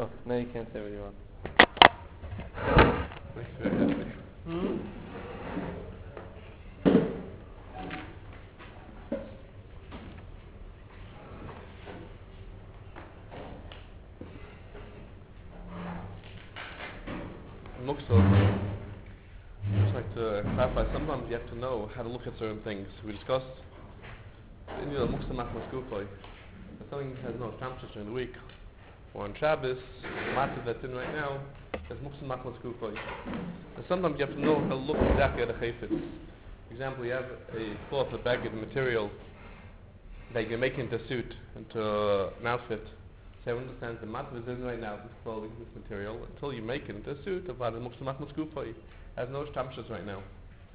Oh, now you can't say what you want. Muksel, I'd just like to clarify, sometimes you have to know how to look at certain things. We discussed in the Muksel Machmas Gufay, if something has no stamps during the week, or on Shabbos, the matter that's in right now, there's Muksel Machmas Gufay. And sometimes you have to know how to look exactly at a chayfetz. For example, you have a cloth, a bag of material that you make into a suit, into an outfit. So everyone understands the matter is in right now, this clothing, this material, until you make it into a suit, about a Muksel Machmas Gufay. Has no stamps right now.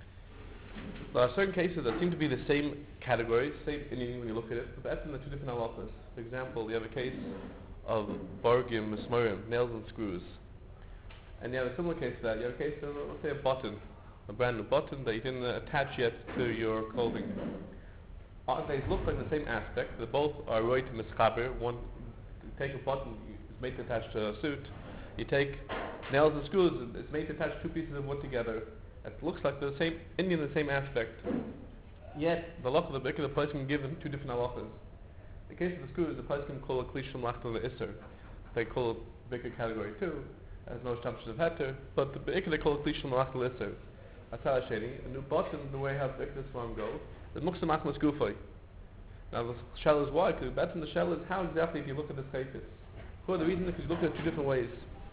There are certain cases that seem to be the same category, same meaning when you look at it, but that's in the two different halachas. For example, you have a case of bargim, mismarim, nails and screws. And you have a similar case to that. You have a case of, let's say, a button, a brand new button that you didn't attach yet to your clothing. They look like the same aspect. They both are right to mischaber. One, you take a button, it's made to attach to a suit. You take nails and screws, it's made to attach two pieces of wood together. It looks like the same, Indian, the same aspect. Yet, the halach of the bikkur, the person can give them two different halachas. In the case of the screws, the person can call a klish from lachta the isser. They call it bikkur category 2, as no assumption of heter, but the bikkur they call it klish from lachta the isser. That's how it's shady. A new button, the way how bikkur this form goes, the muksel machmas gufay. Now the shell is why, because that's in the shell is how exactly if you look at the chayfetz. For the reason is because you look at it two different ways.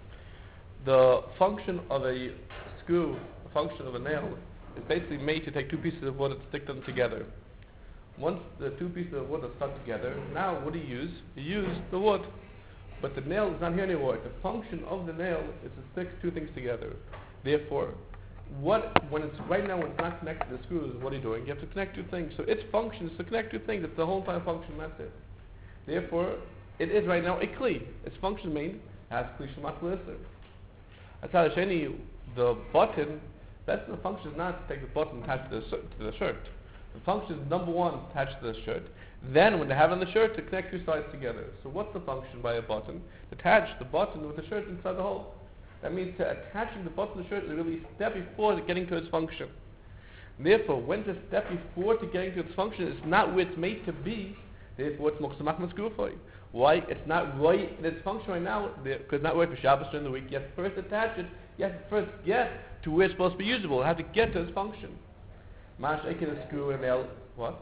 The function of a screw, the function of a nail, is basically made to take two pieces of wood and stick them together. Once the two pieces of wood are stuck together, now what do you use? You use the wood. But the nail is not here anymore. The function of the nail is to stick two things together. Therefore, when it's not connected to the screws, what are you doing? You have to connect two things. So its function is to connect two things. It's the whole entire function, that's it. Therefore, it is right now a kli. Its function main has kli shemat l'isser. That's how the button, that's the function is not to take the button and attach to the shirt. The function is number one, attach to the shirt. Then when they have it on the shirt, to connect two sides together. So what's the function by a button? To attach the button with the shirt inside the hole. That means to attaching the button to the shirt is really a step before getting to its function. And therefore, when it's a step before to getting to its function, it's not where it's made to be. Therefore, it's muksel machmas gufay. Why? It's not right in its function right now, because it's not right for Shabbos during the week. You have to first attach it. You have to first get to where it's supposed to be usable. You have to get to its function. Mash ekin a screw and nail. What?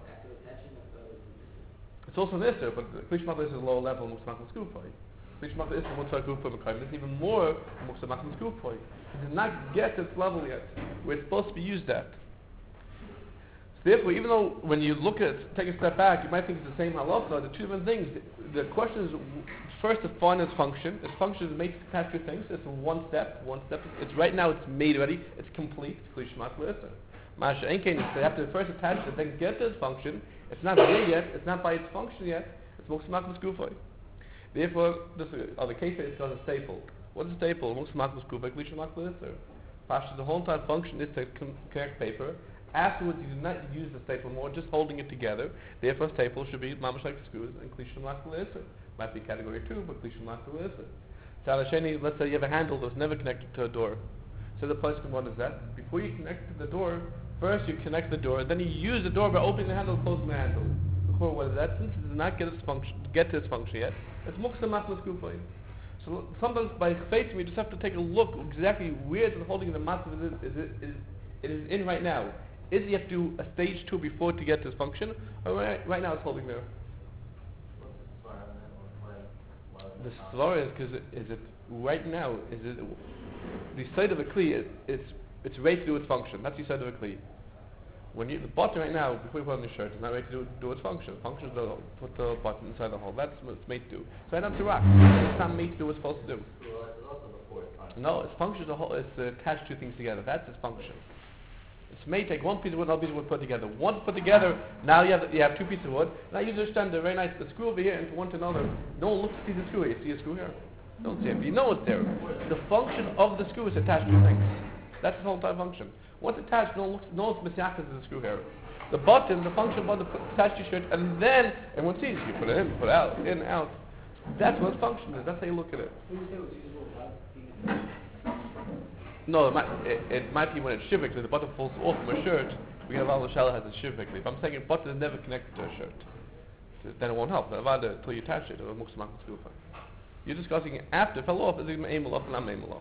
It's also an isser, but klish machmas is a lower level muksel machmas gufay. Klish machmas is muksel gufay mekayim. It's even more muksel machmas gufay. It did not get to its level yet, where it's supposed to be used at. Therefore, even though when you look at it, take a step back, you might think it's the same halacha, the two different things. The question is first to find its function. Its function is made to attach two things. It's one step. It's right now. It's made ready. It's complete. Klish shemat l'isser. Masha enkein. They have to first attach it, then get to its function. It's not there yet. It's not by its function yet. It's muksel machmas gufay. Therefore, this other case is called a staple. What is a staple? Muksel machmas gufay. Klish shemat l'isser. Pasha, the whole entire function is to connect paper. Afterwards, you do not use the staple more, just holding it together. Therefore, staple should be mamash like screws and klish shemat l'isser. Might be category 2, but klish shemat l'isser. Salasheni, let's say you have a handle that was never connected to a door. So the place, what is that? Before you connect to the door, first you connect the door, then you use the door by opening the handle, closing the handle. Before, what is that? Since it does not get to its function yet, it's muksel machmas gufay. So sometimes by faith, we just have to take a look exactly where the holding of the matzah is in right now. Is you have to do a stage 2 before to get to its function, or right now it's holding there? The svara is because is it right now? Is it the side of a kli? It's ready to do its function. That's the side of a kli. When the button right now, before you put it on the shirt, is not ready to do its function. The function is to put the button inside the hole. That's what it's made to do. So it's not to rock. It's not made to do what it's supposed to do. No, its function is it's to attach two things together. That's its function. It's made to take one piece of wood, another piece of wood put together. Once put together, now you have two pieces of wood. Now you understand the very nice the screw over here into one to another. No one looks to see the screw here. You see a screw here? Don't see it. But you know it's there. The function of the screw is to attach two things. That's the whole entire function. Once attached, no one's misiachas to the screw here. The button, the function of the button attached to your shirt, and then everyone sees you put it in, put it out, in, out. That's what its function is. That's how you look at it. When you say it was usable without No, it might be when it's shivik, the button falls off from a shirt. We have all the shell has a shivik. If I'm saying a button is never connected to a shirt, then it won't help. Until you attach it, it'll move some skufa. You're discussing after it fell off. Is it a malach or not malach?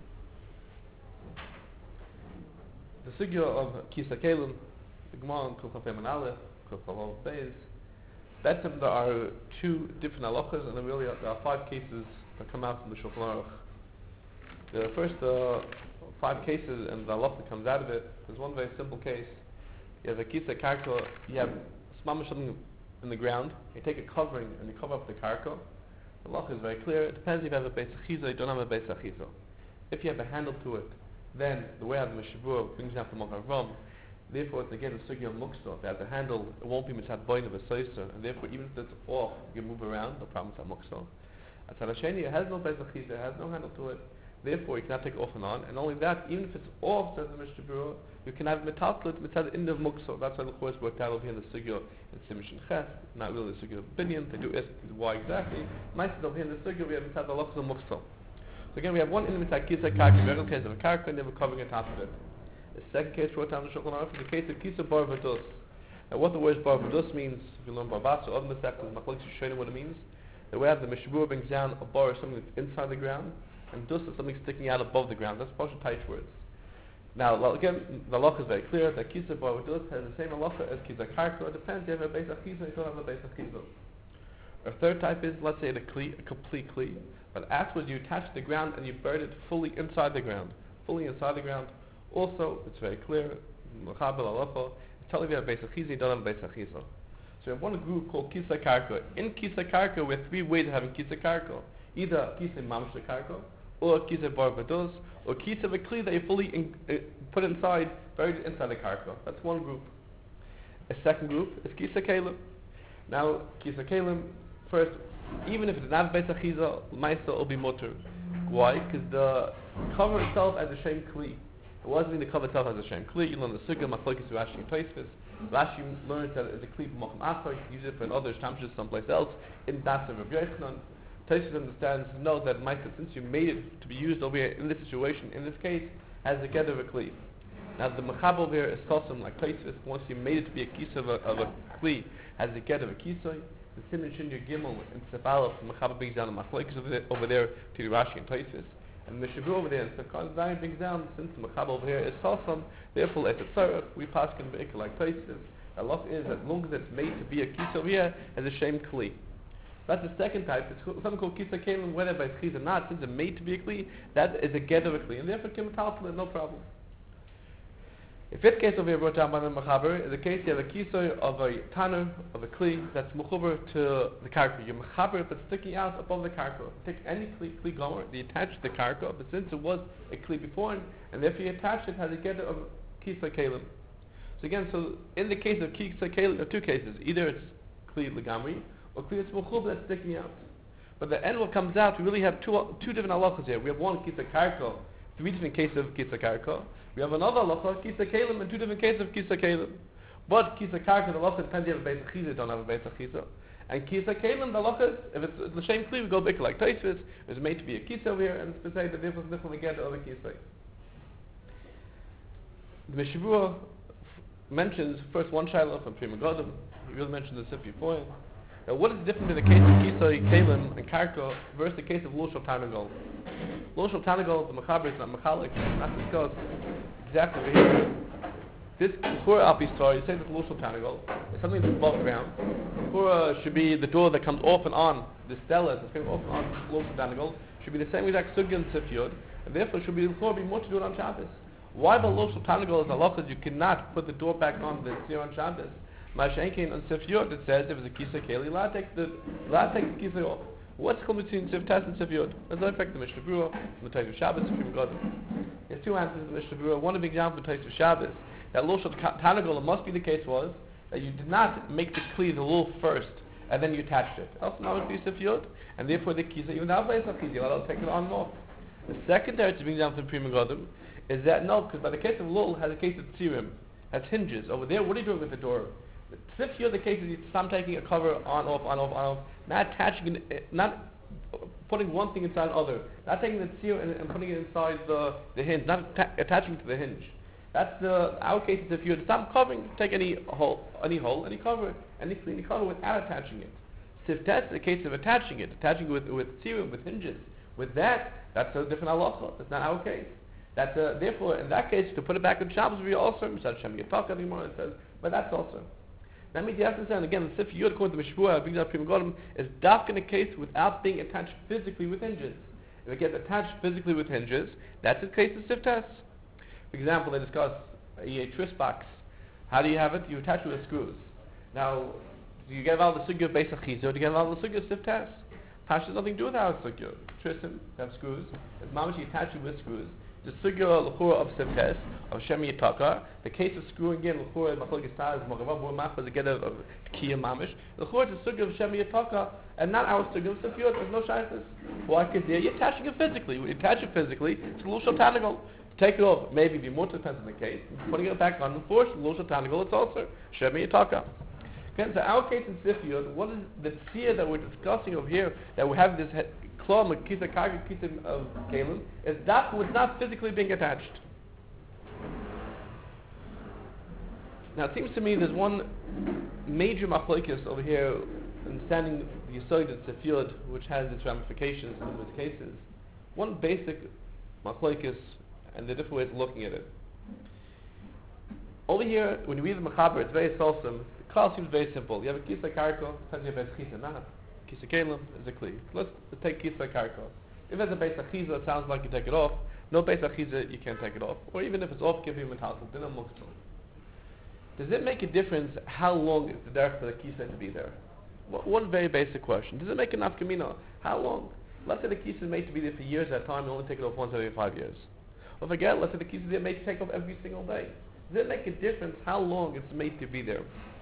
The sugya of kisa kelim, the Gemara, Kulchafem and Aleph, Kulchafem Beis. That's there are two different halachas, and there are 5 cases that come out from the Shulchan Aruch. The first 5 cases, and the halacha that comes out of it, is one very simple case. You have a kisa karka, you have something in the ground, you take a covering and you cover up the karka. The halacha is very clear. It depends if you have a beis achiza, you don't have a beis achiza. If you have a handle to it, then the way of the Mishabur brings down from Mokavram. Therefore, it's again a sugya of muksa. If it has a handle, it won't be mitzad boin of a soiser, and therefore, even if it's off, you can move around, no problem with that muksa. Atzad Hasheni, it has no beis achiza, it has no handle to it. Therefore, you cannot take it off and on. And only that, even if it's off, says the Mishabur, you can have metatlet mitzad in the muksa. That's why the Chorus worked out over here in the sugya in Simish and Ches, not really the sugya of binyan. They do ask why exactly. Nice over here in the sugya, we have mitzad halachas of muksa. So again, we have one in the mitzad kisa karka, we have a case of a karka, and they have a covering on top of it. The second case wrote down the Shulchan Aruch is the case of kisa bar v'dus. Now, what the word bar v'dus means, if you learn barbasa, other mistakes, machlokes show you what it means. The way the Mishabur brings down a bar is something that's inside the ground, and dus is something sticking out above the ground. That's partial tight words. Now, again, the halacha is very clear that kisa bar v'dus has the same halacha as kisa karka. It depends. You have a beis achiza, you don't have a beis achiza. A third type is, let's say, a complete kli, but afterwards you attach the ground and you bury it fully inside the ground. Also, it's very clear, it's telling you have a beis achiza, you don't have a beis achiza. So we have one group called kisa karka. In kisa karka, we have 3 ways of having kisa karka. Either kisa mamash karka, or kisa bar v'dus, or kisa v'kli that you fully put inside, buried inside the karka. That's one group. A second group is kisa kelim. Now, kisa kelim, first, even if it's not beis achiza, ma'isa will be mutter. Why? Because the cover itself as a shem kli. It wasn't mean the cover itself as a shem kli. You learn the sugya, machlokes Rashi and Tosfos. Rashi learns that it's a kli for mochem achar. You can use it for another shamshes someplace else. In das of Rabbi Yochanan, Tosfos understands, know that ma'isa, since you made it to be used over here in this situation, in this case, has a get of a kli. Now the mechab over here is chosim like Tosfos. Once you made it to be a kisa of a kli, has a get of a kisoi. The Siman Shinyan Gimel in Sefalov, the mechab brings down the machlokes over there to the Rashi and Tosfos. And the Mishabur over there in Sefkan Zayin brings down, since the mechab over here is chosim, therefore it's a tzarech, we pass can be like Tosfos. The law is that as long as it's made to be a kisa over here, as a shem kli. That's the second type. It's something called kisa kelim, whether by chiz or not. Since it's made to be a kli, that is a get of a kli, and therefore kim talpul, no problem. The fifth case over here brought down by the Mechaber is the case you have a kisoy of a tanner, of a kli, that's mechuber to the karka. You mechaber but sticking out above the karka. Take any kli gomer, you attach the karka, but since it was a kli before, and therefore you attach it, has a get of kisa kelim. So again, in the case of kisa kelim, there are 2 cases. Either it's kli legamri, or kli it's mechuber that's sticking out. But the end what comes out, we really have two different halachas here. We have one kisa karka, 3 different cases of kisa karka. We have another halacha, kisa kelim, and 2 different cases of kisa kelim. But kisa karka, the halacha depends if you have a beis achiza, don't have a beis achiza. And kisa kelim, the halacha is, if it's the same kli, we go back like Tosfos. It's made to be a kisa over here, and it's to say that therefore it's different again to other kisa. The Mishabur mentions first one shiloh from Pri Megadim. He really mentioned this before. Now, what is different in the case of kisa kelim and karka versus the case of lushal tanagol? Lushal tanagol, the mechaber is not mechalik, not discussed exactly over here. This Kura Alpi story, you say that lushal tanagol is something that's above ground. Kura should be the door that comes off and on, the stella that's coming off and on lushal tanagol, should be the same exact sugya in Sifyod, and therefore should be more to do it on Shabbos. Why the lushal tanagol is halachas? You cannot put the door back on the tzir on Shabbos. Mashenkin on Sifyod it says if it's a kisa keli, la take the kisa off. What's the difference between Siftas and Sifyod? Let's not affect the Mishnah Berurah from the type of Shabbos if you've got them. There's 2 answers in the Mishnah Berurah. One big example of the type of Shabbos that lushal tanagol must be the case was that you did not make the kli the lul first and then you attached it. Else now it would be Sifyod, and therefore the kisa even now plays not kisa. You're allowed to take it on and off. The second answer to bring down from Pri Megadim is that no, because by the case of lul has a case of tzirim, has hinges over there. What are you doing with the door? Sif here, the case is I'm taking a cover on, off, not attaching it, not putting one thing inside another, not taking the tzir and putting it inside the hinge, not attaching to the hinge. That's our case is if you stop covering, take any hole, cover it, any clean cover without attaching it. Sif that's the case of attaching it with tzir, with hinges. With that's a different halacha. That's not our case. That's therefore in that case to put it back in Shabbos we also Mishat Shem Yitak anymore it says, but that's also. That means you have to understand again the Sif Yud according to Mishpua, brings out Prima Godim, is dark in a case without being attached physically with hinges. If it gets attached physically with hinges, that's the case of Sif test. For example, they discuss a tris box. How do you have it? You attach it with screws. Now, do you get out the sugya of Beis Achiza, or do you get out the sugya of Sif test? Pash has nothing to do with our sugya. Tristan have screws. It's mamash you attach it with screws. The sugya l'chura of Sif test of Shem Yitaka. The case of screwing in l'chura machlokes taz magavav or machas to get a kiyah mamish. L'chura is the sugya of Shem Yitaka and not our sugya of Sif Yud. There's no shaykhs. Why? Because there you're attaching it physically. When you attach it physically, it's a lushal tanagal. Take it off. Maybe be more depends on the case. Putting it back on the force, lushal tanagal. It's also Shem Yitaka. Okay, so our case in Sif Yud, what is the tzir that we're discussing over here, that we have this klom, kisa karga, kisa of kalim, is that was not physically being attached. Now it seems to me there's one major machlokes over here, understanding the yesod of Sif Yud, which has its ramifications in those cases. One basic machlokes and the different ways of looking at it. Over here, when you read the Mechaber, it's very wholesome. The klal seems very simple. You have a kisa karko, depends if it's kisa not. Kisa kalim is a kli. Let's take kisa karko. If it's a beis achiza, it sounds like you take it off. No beis achiza, you can't take it off. Or even if it's off, give him a tassel. Then I'm looking. Does it make a difference how long is the derech for the kisa to be there? One very basic question. Does it make enough kamina? How long? Let's say the kisa is made to be there for years at a time and only take it off once every 5 years. Or forget, let's say the kisa is made to take off every single day. Does it make a difference how long it's made to be there?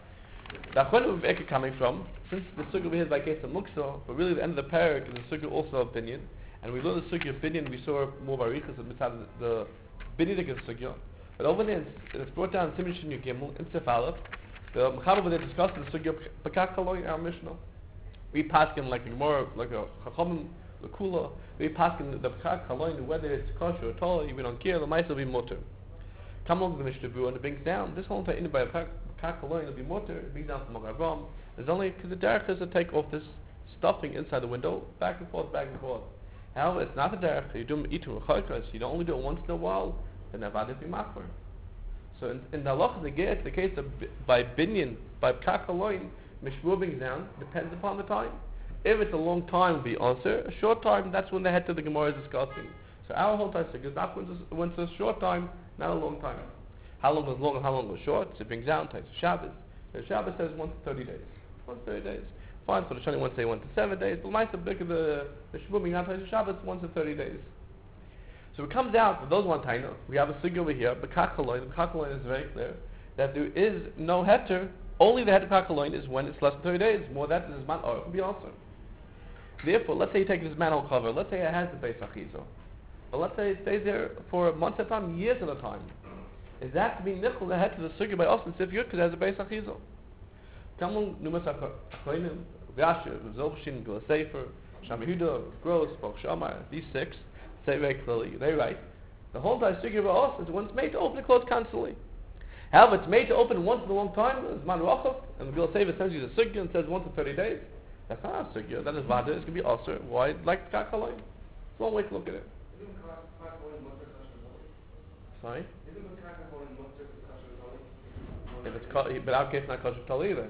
The Achronim of coming from, since the sugya over here is by case of muksa, but really the end of the parak is the sugya also of binyan, and we learned the sugya of binyan, we saw more barichas of the binyadik of sugya, but over there it's brought down in Siman Shin Yud Gimel, in Sif Aleph, the Mechaber over there discussed the sugya of Pekach Haloi, our Mishnah. We paskin like a Gemara, like a Chachamim, the Kula, we paskin the Pekach Haloi, whether it's kosher or tall, we don't care, the mice will be mutter. Come along to the Mishnah and it brings down, this whole entire in by a Pekach Haloi will be mutter, it brings down from Magavam. There's only because the derech is to take off this stuffing inside the window, back and forth, back and forth. However, it's not a derech. You do it or chaykas. You don't only do it once in a while. Then avad be machmer. So in the halacha, the case of by binyan, by pekach haloin, mishmur brings down depends upon the time. If it's a long time, it'll be answer. A short time, that's when the head of the Gemara is discussing. So our whole time is not when it's a short time, not a long time. How long is long and how long is short? So it brings down takes Shabbos. The Shabbos says 1 to 30 days. 1 to 30 days. Fine, so the Shani wants to say 1 to 7 days, but my look at the Shmuel not Shabbos 1 to 30 days. So it comes out for those one taina, we have a sugya over here, Pekach Haloi. The Pekach Haloi is very clear that there is no heter, only the heter Pekach Haloi is when it's less than 30 days. More than that is man or it can be also. Therefore, let's say you take this manhole cover, let's say it has the beis achiza, but let's say it stays there for months at a time, years at a time. Is that to be nichol the heter the sugya by us in Sif Yud because it has a beis achiza? Kamon numas achronim, Rashi, Zolbshin, Gula Sefer, Shamahuda, Gross, Bok Shamar, these 6 say very clearly, they write, the whole entire sugya by us is when it's made to open and close constantly. However, it's made to open once in a long time, it's man rachov, and the Gula Sefer sends you the sugya and says 1 to 30 days. That's not a sugya, that is vada, it's going to be also. Why? Like Pekach Haloi. It's a long way to look at it. Sorry? If it's but our case not kosher tal either.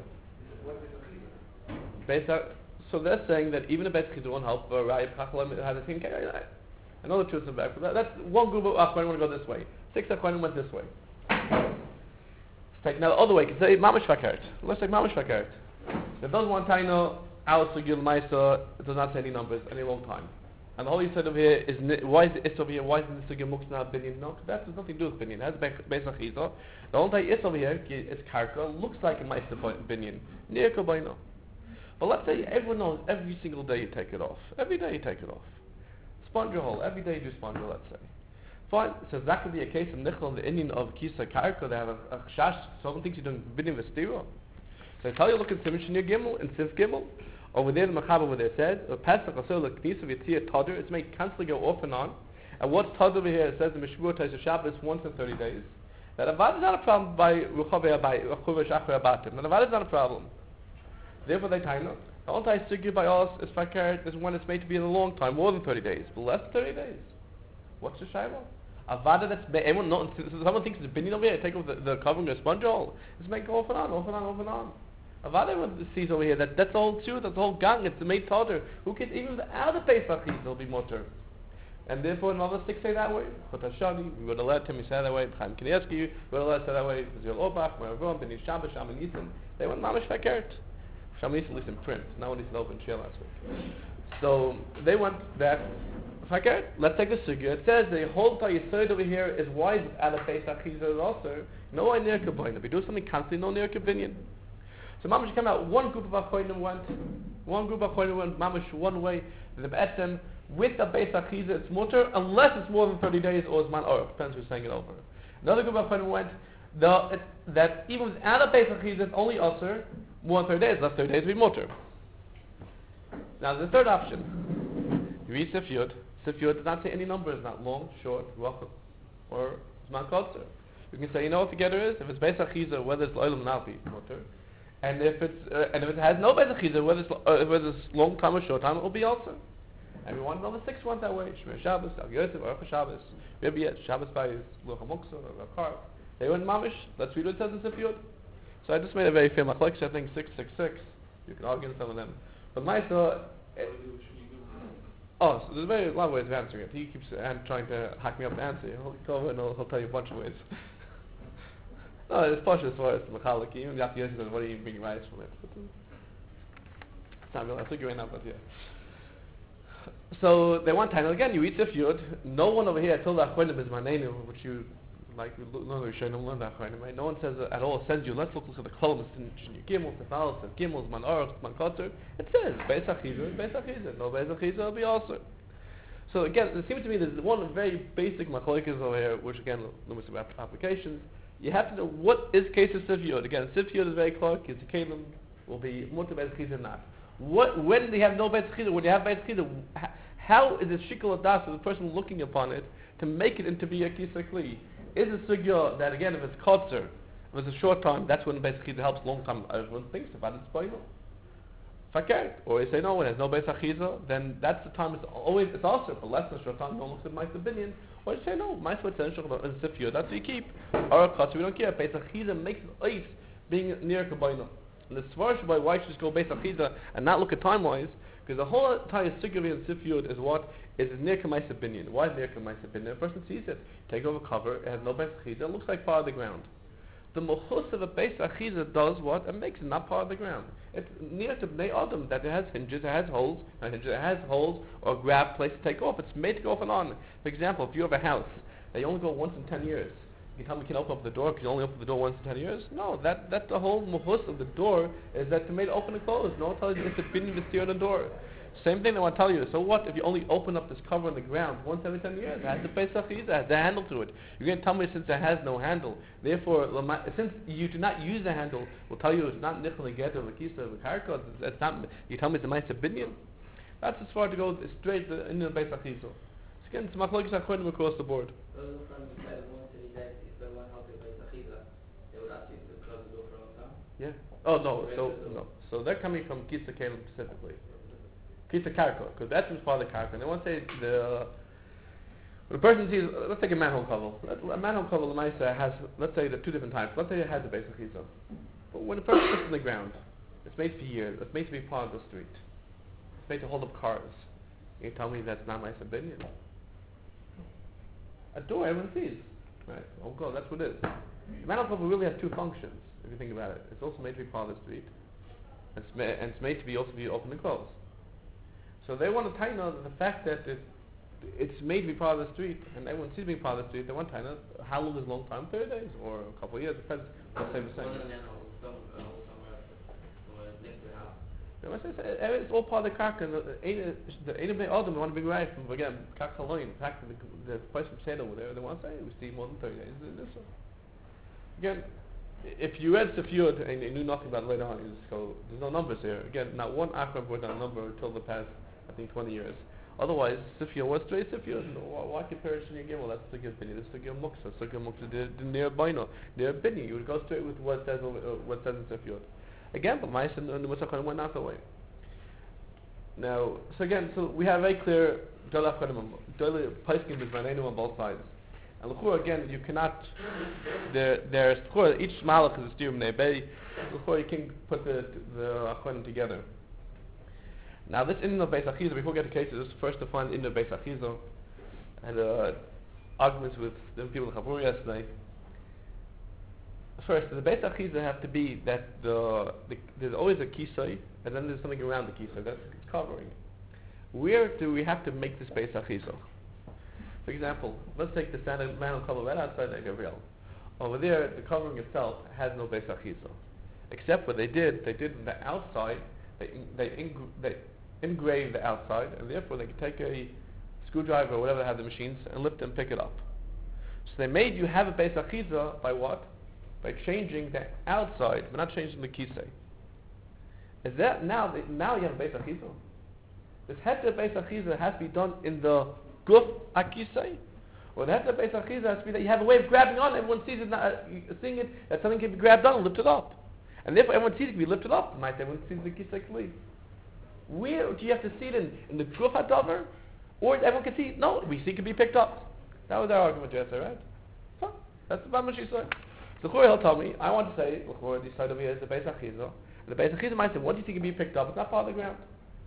So they're saying that even a beis achiza won't help. Raya Pekach Haloi has a thing. I know the truth is back, but that's one group of achronim want to go this way. 6 achronim went this way. Let's take now the other way. Say mamash fakert. Let's take mamash fakert. If those one taino our sugya l'maisa, it does not say any numbers any long time. And the whole said over here is why is it over here? Why is the sugya muksna binyan? No, that has nothing to do with binyan. It has beis achiza. The whole time is over here. It's karka. Looks like a ma'aser binyan. Near kabayno. But let's say everyone knows every single day you take it off. Every day you take it off. Sponge your hole. Every day you do sponge your, let's say. Fine. So that could be a case of nichol in the Indian of kisa karka. They have a chash. Someone thinks you're doing binyan v'stira. So I tell you, look in Simon Shnir Gimel, in Sif Gimel, over there, the Mechaber over there says, Pesach Asur L'Knisa V'Yitzia Tadr, it's made constantly go off and on. And what's Tadr over here? It says in Mishmur Taisa Shabbos once in 30 days. That Avad is not a problem by Ruchavei Shachar Abatim. That Avad is not a problem. Therefore they tie no. The only time it's by us is fakir is when it's made to be in a long time, more than 30 days, but less than 30 days. What's the shayla? Avada that's everyone not someone thinks it's a binion over here, take off the covering of a sponge hole. It's made go off and on, off and on, off and on. Avada everyone sees over here that's the whole truth, that's the whole gang, it's the made totter. Who can even out of Pesach will be mutter. And therefore in other sticks say that way. Chotashani, we would have let him say that way, Chaim Kanievsky, we would have let say that way, Zil Obach, Meravon, Beni Shabbos, Shaman Nissen. They went mamish fakert. Shaman Nissen at least in print. Now when he's in open share last week. So they went that fakert. Let's take the sugya. It says the whole Yisod over here is why it's out of Pesach Chizah also. No I near Kabbalah. If you do something constantly, no near Kabbalah. So mamish came out. One group of Achoinim went. Mamish one way. The Be'etzem with the Pesach Chizah it's mutter unless it's more than 30 days or it's man or depends who's saying it over. Another group of Achoinim went that even without a Pesach Chizah it's only usher more than 30 days. Less 30 days will be mutter. Now the third option. You read Sif Yud. Sif Yud does not say any number. It's not long, short, rachel, or Zman Kotzer. You can say, you know what the getter is? If it's Pesach Chizah, whether it's L'olam Navi, mutter. And if it has no Pesach Chizah, whether it's long time or short time, it will be also. And we want to know the sixth one that way. Shemir Shabbos, Al Yosef, Aruch Shabbos, Rebbe Yet, Shabbos by Luch HaMuksa, or Rakar. They went mamish. Let's read what it says in Sif Yud. So I just made a very fair machlekes. I think 666. You can argue in some of them. But my thought. So there's a lot of ways of answering it. He keeps trying to hack me up to answer. He'll go over and he'll tell you a bunch of ways. No, it's partial as far as the Mechalek. Even the Yosef says, what are you being right from it? But, it's not real. I'll figure it out, but yeah. So they want time. Again, you eat Sif Yud. No one over here told the Achronim is my name, which you like. No one says at all. It says you. Let's look at the columns in Gimel, Sefal, Sef Gimel, Man Aruch, Man Kotzer. It says Pesach Chizah. No Pesach Chizah will be also. So again, it seems to me there's one very basic machlokes over here, which again, numerous applications. You have to know what is case of Sif Yud. Again, Sif Yud is very clear. Kitzur Kalim will be mutter Pesach Chizah not. When they have no Pesach Chizah, when you have Pesach Chizah, how is it shikol adas for the person looking upon it to make it into be a Kitzur Kli? Is a sugya that again, if it's kotzer, if it's a short time, that's when Pesach Chizah helps. Long time, everyone thinks about it. It's fakir. Or you say no, when there's no Pesach Chizah, then that's the time. It's also for less than a short time. No one looks at Ma'aser Binyan. Or you say no, Ma'aser Tzedek and Sif Yud. That's what you keep. Or kotzer, we don't care. Pesach Chizah makes it ice being near Kabbalah. And the svarsh by why you should just go Pesach Chizah and not look at time wise, because the whole entire sugya in Sif Yud is what is near Ma'aser Binyan. Why is near Ma'aser Binyan? A person sees it, take over cover, it has no Pesach Chizah, it looks like part of the ground. The mohus of a Pesach Chizah does what? It makes it not part of the ground. It's near to Bnei Adam that it has hinges, it has holes, or grab place to take off. It's made to go off and on. For example, if you have a house that you only go once in 10 years, you tell me you can open up the door because you only open the door once in 10 years? No, that's the whole mohus of the door is that to make it open and close. No one tells you it's a bin to on the door. Same thing they want to tell you. So what if you only open up this cover on the ground once every 10 years? It has the Pesach Chizah, it has the handle to it. You're going to tell me since it has no handle, therefore, since you do not use the handle, we'll tell you it's not Nichel Negeter, Lakisa, Lakarka, it's not, you tell me it's a Ma'aser Binyan? That's as far to go straight in the Pesach Chizah. So again, it's machlokes Achronim across the board. Those from the side of 1 days, if they want help with Pesach Chizah, they would ask you to close the door for a long time? Yeah. Oh, no. So they're coming from Kitzur Kalim specifically. Kitzur Karka, because that's what's part of the Karka. And they want to say when a person sees, let's take a manhole cover. A manhole cover, Lamaisa, has, let's say, the two different types. Let's say it has a Pesach Chizah. But when a person puts it in the ground, it's made for years. It's made to be part of the street. It's made to hold up cars. You tell me that's not Ma'aser Binyan? A door everyone sees. Right? Oh God, that's what it is. The manhole cover really has two functions, if you think about it. It's also made to be part of the street. And it's made to be also be open and closed. So they want to tie out the fact that it's made to be part of the street, and everyone sees it being part of the street. They want to tie out how long is a long time? 30 days or a couple of years. Depends. They'll say the same. It's all part of the karka. The ain't Bnei Adam want to be right from again kakaloin. In fact, the place from said over there, they want to say we see more than 30 days. This one. Again, if you read Sifyud and you knew nothing about it later on, you just go, there's no numbers here. Again, not one Achron brought down a number until the past, I think, 20 years. Otherwise, Sifyud was straight Sifyud. Why compare it to your Gimel? That's the good opinion. This is the good Muksa. It's the good Muksa. The near Baino. Near Bini. You would go straight with what says in Sifyud. Again, but Ma'is and the Musachon went out that way. Now, so we have very clear Dolach Chodim, Paiskim is Vanenu on both sides. And L'chur, again, you cannot, there's each Malach is a Stiyum Nebei. L'chur, you can put the Chodim together. Now, this Inyan of Beis Achiza, before we get to cases, first to find Inyan of Beis Achiza. I had arguments with the people in Chavur yesterday. First, the Beis Achiza have to be that there's always a kisei, and then there's something around the kisei that's covering. Where do we have to make this Beis Achiza? For example, let's take the standard mantle cover right outside the Gabriel. Over there, the covering itself has no Beis Achiza, except what they did on the outside. They engrave the outside, and therefore they can take a screwdriver or whatever they have the machines and lift and pick it up. So they made you have a Beis Achiza by what? By changing the outside, but not changing the kisei. Is that now you have a Beis Achiza? This heter Beis Achiza has to be done in the guf akisei, or the heter Beis Achiza has to be that you have a way of grabbing on. Everyone sees it, seeing it that something can be grabbed on and lifted up, and therefore everyone sees it can be lifted up. Might everyone sees the kisei kli? Where do you have to see it in the guf hadavar, or everyone can see it? No, we see it can be picked up. That was our argument yesterday, right? So that's about what she said. So he'll tell me, I want to say, this side over here is the Beis Achiza. The Beis Achiza might say, what do you think can be picked up? It's not part of the ground.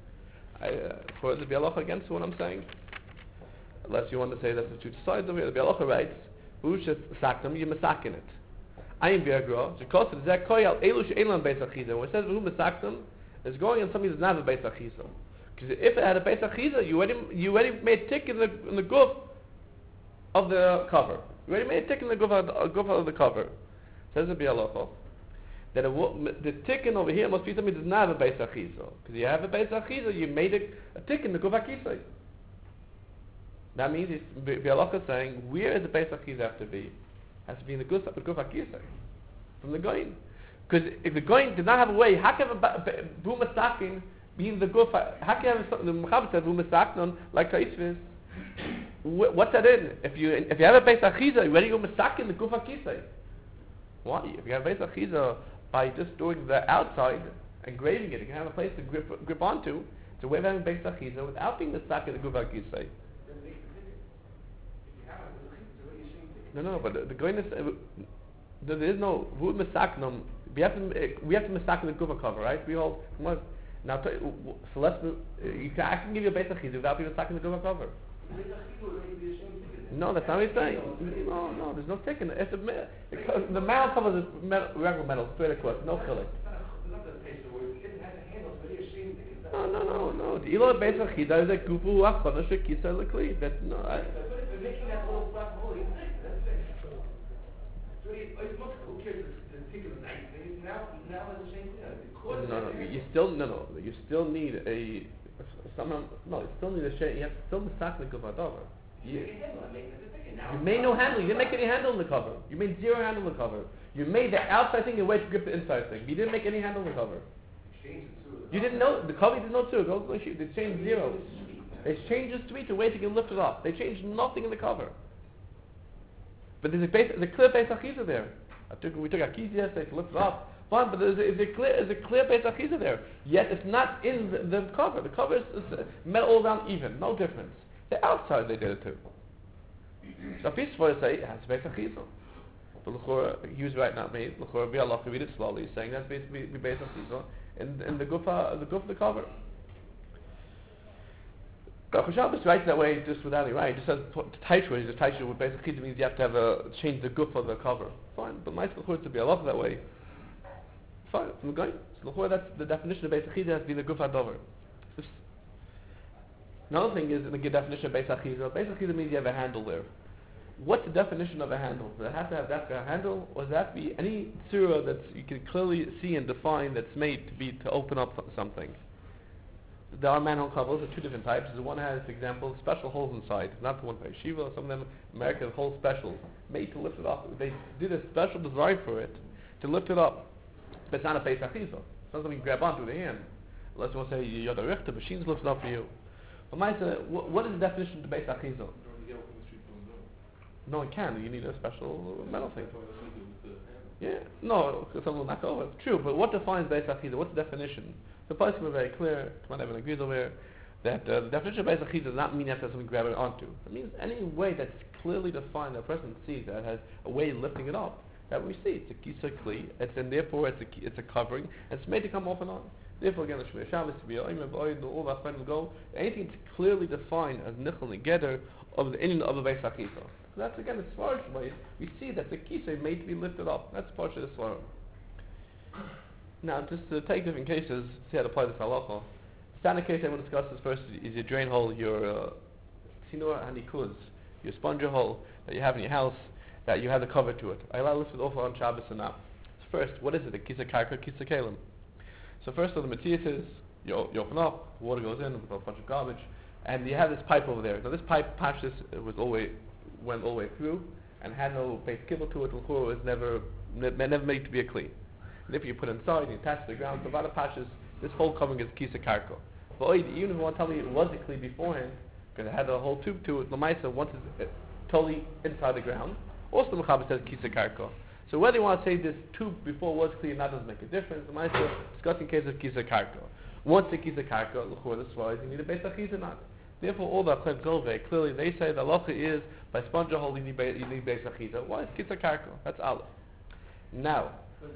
For the Bialocha against what I'm saying. Unless you want to say that's the two sides over here. The Bialocha writes, who should sack them, you masak in it. I am Biagra, because it's that koyal, elu she'elan Beis Achiza. When it says who masak them, it's going on something that doesn't have a Beis Achiza. Because if it had a Beis Achiza, you already made a tick in the guf of the cover. You already made a tick in the guf of the cover. Says the Bialocha that the tikkun over here must be something that does not have a Beis Achiza. Because you have a Beis Achiza, you made a tikkun in the guf hakisei. That means Bialocha saying where is the Beis Achiza have to be? It has to be in the guf hakisei from the goyin. Because if the goyin did not have a way, how can a bumasakin be in the guf? How can the Mechaber said bumasaknon like kaisvis? What's that in? If you have a Beis Achiza, you already go masakin the guf hakisei. Why? If you have Beis Achiza by just doing the outside and graving it, you can have a place to grip onto. It's a way of having Beis Achiza without being the sack of the guf hakisei. No, but the goodness, there is no who misaknum. We have to misak the guf cover, right? We all now. So I can give you a Beis Achiza without being misaking the guf cover. No, that's not what he's saying. No, there's no tikkun. The metal covers regular metal, straight across, no chilek. No. The ilo Beis Achiza is a gufu achana shekisa lekli. That's no. Making that little flat hole, he's sick. That's it. So who cares if the tikkun is nice? Now it's the same thing. You still need a somehow. No, you still need a shade. You have to still misak the guf hadavar. You made no handle. You didn't make any handle in the cover. You made zero handle in the cover. You made the outside thing a way to grip the inside thing. You didn't make any handle in the cover. You didn't know the cover. You didn't know too. They changed zero. They changed the tweet a way to get lifted up. They changed nothing in the cover. But there's a clear Beis Achiza there. We took a keys yesterday to lift it up. Fine, but there's a clear Beis Achiza there. Yet it's not in the cover. The cover is metal all around even. No difference. The outside they did it too. So if he's supposed to say it has Beis Achiza. But L'chora, he was right, not me. L'chora, Bialocha, read it slowly. He's saying that's basically Beis Achiza in the guf of the cover. Chashav writes that way just without any right. He just says taishu. The taishu would basically means you have to have change the guf of the cover. Fine, but my l'chora to be Bialocha that way. Fine, from the guy. So l'chora, that's the definition of Beis Achiza has to be the guf hadavar. Another thing is in the definition of Beis Achiza. Beis Achiza means you have a handle there. What's the definition of a handle? Does it have to have that kind of handle, or does that be any tzura that you can clearly see and define that's made to open up something? There are manhole covers of two different types. The one has, for example, special holes inside. Not the one for yeshiva. Some of them, American whole specials made to lift it up. They did a special design for it to lift it up. But it's not a Beis Achiza. It's not something you grab onto with the hand. Unless you want to say you're the Richter, machine's lifted up for you. But Maisa, what is the definition of Beis Achiza? No one can. You need a special metal thing. Yeah, no, because someone will knock over. True, but what defines Beis Achiza? What's the definition? The Pasuk is very clear. Come on, everyone agrees over here that the definition of Beis Achiza does not mean you have to have something to grab it onto. It means any way that's clearly defined, a person sees that has a way of lifting it up. That we see it's a kisa kli, and therefore it's a covering, and it's made to come off and on. Therefore, again, the Shmir Shabbos to be all that friends go. Anything that's clearly defined as nichel and geder of the Indian of the Beis Achiza. So that's again the Svarsh way. We see that the kisa is made to be lifted up. That's part of the Svarim. Now, just to take different cases, see how to apply this halacha. Standard case I want to discuss this first is your drain hole, your sinor hanikuz, your sponger hole that you have in your house, that you have the cover to it. I allow to lift it off on Shabbos and not. First, what is it? A kisa karka, kisa kalim. So first of the material is, you open up, water goes in with a bunch of garbage, and you have this pipe over there. Now this pipe, Pashtus, went all the way through, and had no base kibble to it, and was never made to be a kli. And if you put it inside, you attach it to the ground, so Vada Pashtus, this whole covering is kisa karka. But even if you want to tell me it was a kli beforehand, because it had a whole tube to it, Lamaisa, once it's totally inside the ground, also the Mechaber says kisa karka. So whether you want to say this tube before was clear, that doesn't make a difference. The Ma'aser discussing case of kisa karka. Once the kisa karka, l'chor the swaz, you need a Beis Achiza or not. Therefore, all the Achlem go very clearly. They say the halacha is by sponge hole you need Beis Achiza. Why is kisa karka? That's aleph. Now.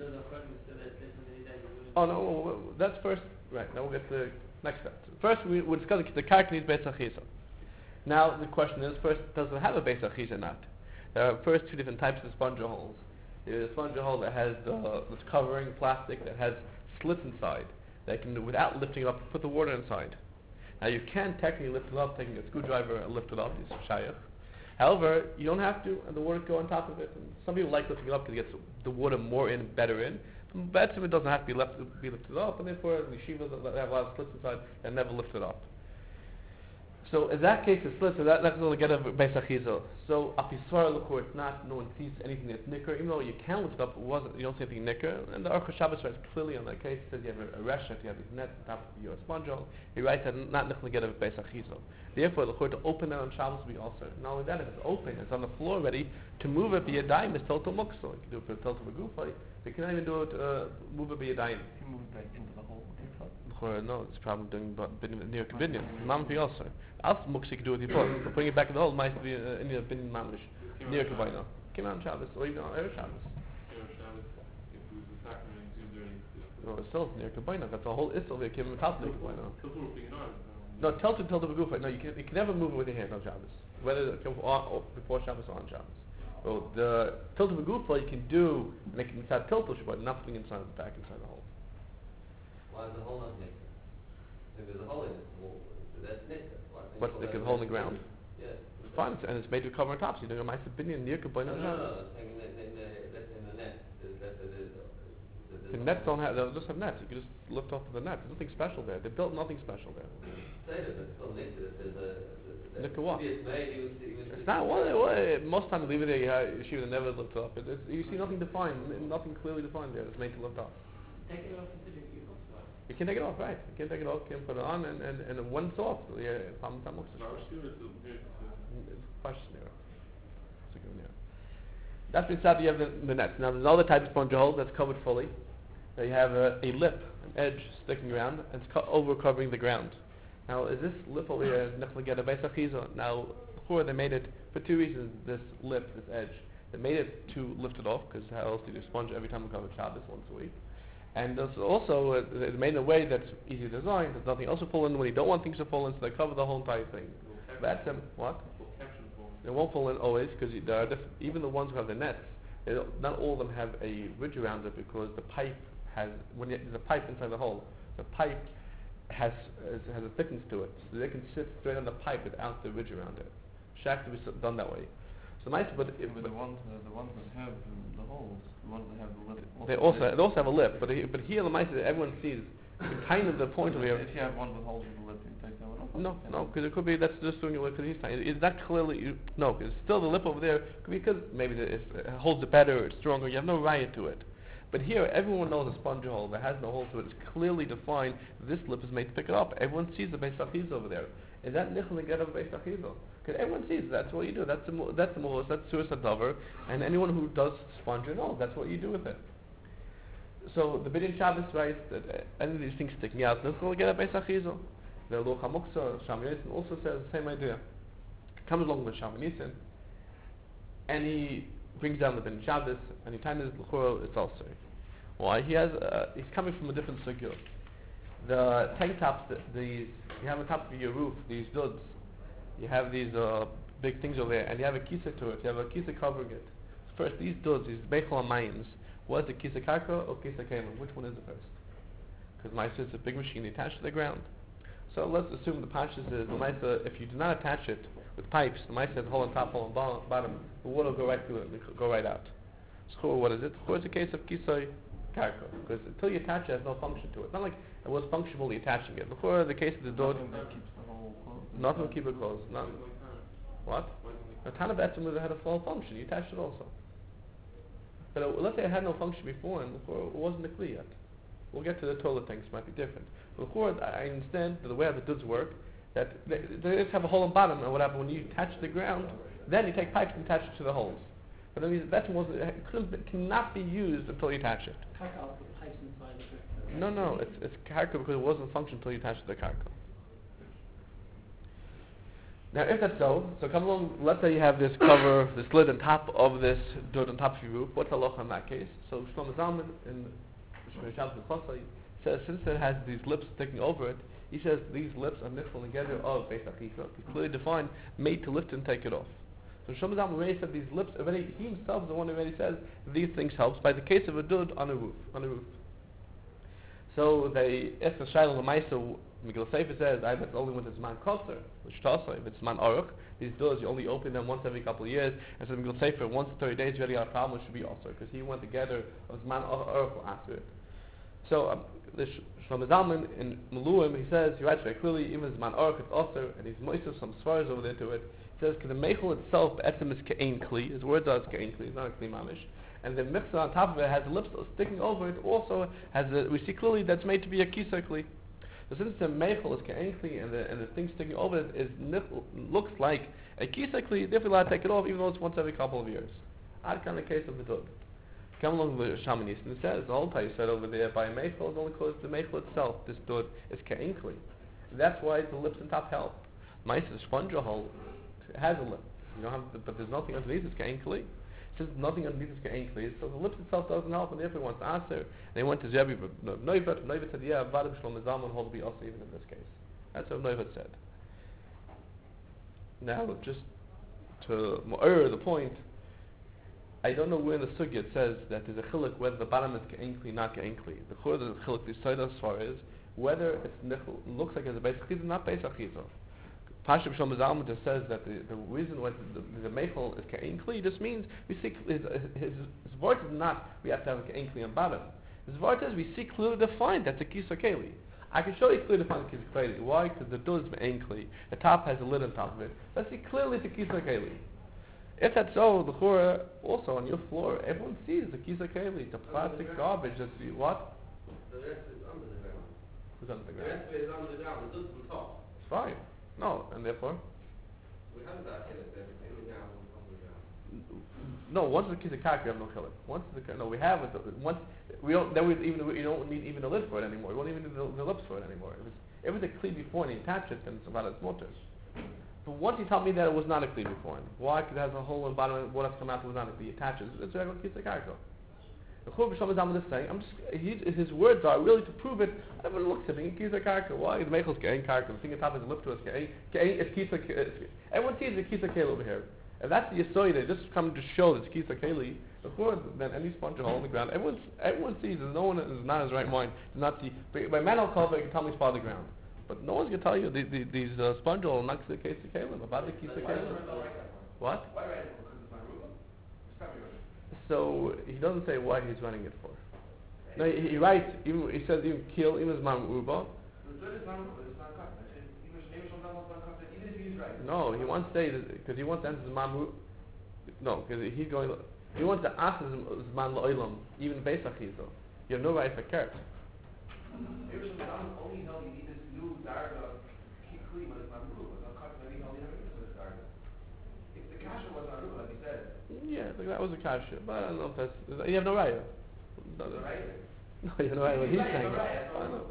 Oh no, that's first. Right. Now we'll get to the next step. First, we're discussing the karka needs Beis Achiza. Now the question is, first, does it have a Beis Achiza or not? There are first two different types of sponge holes. There's a sponge hole that has this covering plastic that has slits inside that can, without lifting it up, put the water inside. Now you can technically lift it up, taking a screwdriver and lift it up. It's shayach. However, you don't have to, and the water go on top of it. And some people like lifting it up because it gets the water more in, better in. But it doesn't have to be lifted up, and therefore the yeshivas that have a lot of slits inside and never lift it up. So in that case, the slits, so that's going to get a Beis Achiza. So apisvar l'chor, it's not, no one sees anything that's nicker, even though you can lift it up, you don't see anything nicker. And the Aruch Shabbos writes clearly on that case, it says you have a resh, you have these nets on top of your sponge hole. He writes that not nichel get a Beis Achiza. Therefore, l'chor, to open that on Shabbos will be also. Not only that, if it's open, it's on the floor ready, to move it by yadayim is total mukso. You can do it for total v'gufay. You can even do it, move it by yadayim. You move it back into the hole. No, it's probably doing near convenience. Mam fi also. Als mukse you can do it with your foot. But putting it back in the hole might be in the bin mamish. Near Kabbalah. Came out on Shabbos, or even on Erev Shabbos. No, it's still near Kabbalah. That's the whole Issel there came out near Kabbalah. No, tilt the Begufa. No, you can never move it with your hand on Shabbos. Whether it comes or before Shabbos or on Shabbos. So the tilt of Begufa you can do, and it can inside tilt Shabbat, nothing inside the back inside the hole. Why is the hole not naked? If there's a hole in it, well, that's naked. What's the hole in the ground? Yes. It's fine, and it's made to cover on top. So you're doing a nice opinion near Kabbalah. No. That's in the net. The nets don't have. They'll just have nets. You can just lift off of the net. There's nothing special there. They built nothing special there. Say that it's still naked. Look at what? It's made. It's not. Most times leave it there. You should never lift up. You see nothing defined. Nothing clearly defined there. It's made to lift up. Take it off and put it in your box. You can take it off, right? You can take it off, you can put it on, and when it's off, that's inside you have the nets. Now there's another type of sponge hole that's covered fully. Now you have a lip, an edge sticking around, and it's over covering the ground. Now is this lip over here, nechla get a Beis Achiza? Now before they made it for two reasons, this lip, this edge. They made it to lift it off, because how else do you sponge every time we cover Shabbos once a week? And also, they made in a way that's easy to design. There's nothing else to pull in when you don't want things to fall in, so they cover the whole entire thing. That's what? They won't fall in always, because even the ones who have the nets, not all of them have a ridge around it, because the pipe has, there's a pipe inside the hole, the pipe has a thickness to it, so they can sit straight on the pipe without the ridge around it. Shacks to be done that way. So nice, but the ones that have the holes, the ones that have the lip. They also have a lip, but here the mice everyone sees kind of the point of it. If you have one with holes in the lip, you take that one off. No, because it could be that's just doing it because he's tiny. It's not clearly because still the lip over there could be because maybe it holds it better, or it's stronger. You have no riot to it. But here, everyone knows a sponge hole that has no hole to it. It's clearly defined. This lip is made to pick it up. Everyone sees the Beis Achiza over there. Is that nichel and get of Beis Achiza? Because everyone sees that's what you do. That's the muhus. That's suicide dover. And anyone who does sponge knows that's what you do with it. So the Bidin Shabbos writes that any of these things sticking out, nichel will get a Beis Achiza. The Luch HaMuktzah, Sham Yosef also says the same idea. Comes along with Sham Nissen, and he brings down the Bidin Shabbos, and he times L'chura, it's also. Why? He's coming from a different sugya. The tank tops, you have on top of your roof, these duds. You have these big things over there, and you have a kisa to it. You have a kisa covering it. First, these duds, these beichel mayins, was it kisa karka or kisa kelim? Which one is it first? Because Maisa is a big machine attached to the ground. So let's assume the pashas is the Maisa, if you do not attach it with pipes, the Maisa has a hole on top, hole on bottom, the water will go right through it and go right out. So what is it? It's a case of kisa karka, because until you attach it, it has no function to it. Not like it was functionally attaching it. Before the case of the dud, Nothing that keeps the hole closed. nothing will keep it closed. What? The Tana Betzim would have had a full function. You attached it also. But let's say it had no function before, and before it wasn't a kli yet. We'll get to the toilet things, might be different. But before, I understand that the way the duds work, that they just have a hole in bottom, and what happens when you attach the ground, then you take pipes and attach it to the holes. But I mean, that cannot be used until you attach it. Karka also put pipes inside the brick. No, it's karka because it wasn't function until you attach it to the karka. Now, if that's so come along, let's say you have this cover, this lid on top of this dirt on top of your roof. What's the halacha in that case? So Shlomo Zalman in Shmei Shabbos Chosai says, since it has these lips sticking over it, he says these lips are nichol together of Beis Achiza. It's clearly defined, made to lift and take it off. So Shlomo Zalman already said these lips, already, he himself is the one who already says these things helps by the case of a dud on a roof. So they ask the Shaila L'maisa, Miguel Sefer says, I bet only when it's man kosser, which also, if it's man aruch, these doors you only open them once every couple of years, and so Miguel Sefer, once in 30 days you already got a problem, it should be also, because he went together of man aruch after it. So the Shlomo Zalman in Meluim, he says, he writes very clearly, even as man aruch, it's also, and he's moist some svaras over there to it. He says, because the mechel itself, etzem is ke'ein kli, his word does ke'ein kli, it's not a kli mamish. And the mixer on top of it has lips sticking over it, also has we see clearly that's made to be a kisa kli. So since the mechel is ke'ein kli and the thing sticking over it looks like a kisa kli, they're allowed to take it off even though it's once every couple of years. Ad kind of case of the dud. Come along with Shamanis and it says, the whole time said over there, by a mechel is only because the mechel itself, this dud, is ke'ein kli. That's why the lips on top help. Mice is sponge hole, it has a lip. You don't have, but there's nothing underneath, it's ke'ein kli. Since nothing underneath is ke'ein kli, so the lips itself doesn't help, and therefore he wants to answer. And they went to Zebi, but Neuvet said, yeah, Vadim Shlomo Zalman hold to be also even in this case. That's what Neuvet said. Now, just to more the point, I don't know where in the sugya it says that there's a chiluk whether the bottom is ke'ein kli, not ke'ein kli. The chur the chiluk the side as far as whether it looks like it's a beis achiza, not beis achiza. Pashab Shlomo Zalman just says that the reason why the mechel is ke'ein kli just means we see his word is not we have to have a ke'ein kli on bottom. His word is we see clearly defined that's a kisa keli. I can show you clearly defined kisa keli. Why? Because the dud is ke'ein kli. The top has a lid on top of it. Let's see clearly it's a kisa keli. If that's so, the chura also on your floor, everyone sees the kisa keli. It's a plastic garbage. That's what? The rest is under the ground. Who's under the The ground? rest of it is under the ground. The dust on top. It's fine. No, and therefore. We haven't got hit it. Everything down on the ground. No, once it's a kisa we have no chiluk. Once it's a, no, we have it. Once we don't, then you don't need even a lid for it anymore. We don't even need the lips for it anymore. If it's a kli before and you attach it, then it's about its motors. But once you tell me that it was not a kli before, why? Because it has a hole in the bottom and what has come out was not a kli. Attaches. It's a regular kisa karka. The Chur B'Shlomo Zalman is saying, his words are really to prove it. I never looked at it. Kisa karka. Why? The mechel is ke'ein karka. The thing on top is a lip to it. It's kisa. Everyone sees the kisa keli over here. If that's the yisoid, they just come to show that it's kisa keli. The Chur, then any sponge hole in the ground. Everyone sees. There's no one is not in his right mind. Does not see. By man al kova, you can tell me it's part of the ground. But no one's going to tell you these sponge holes are not the case of kelim. About the kisa keli. What? Why do I have it? Because it's my room? It's not your room. So he doesn't say why he's running it for. No, he writes. He says even kill even his man uba. The third is not room, but it's not cut. Even if he's right. No, he wants to say because he wants to answer the man. No, because he's going. You want to ask man lo'ilam, even Beis Achiza. You have no right for kert. Every time only know you need this new darga, keep clean, but it's not rule. It's not cut, maybe only have this darga. If the kasha was not rule, like you said, Yeah, that was a kasha, but I don't know if that's, you have no right. it's right. No, you have no right what he's Right, saying. right, I know.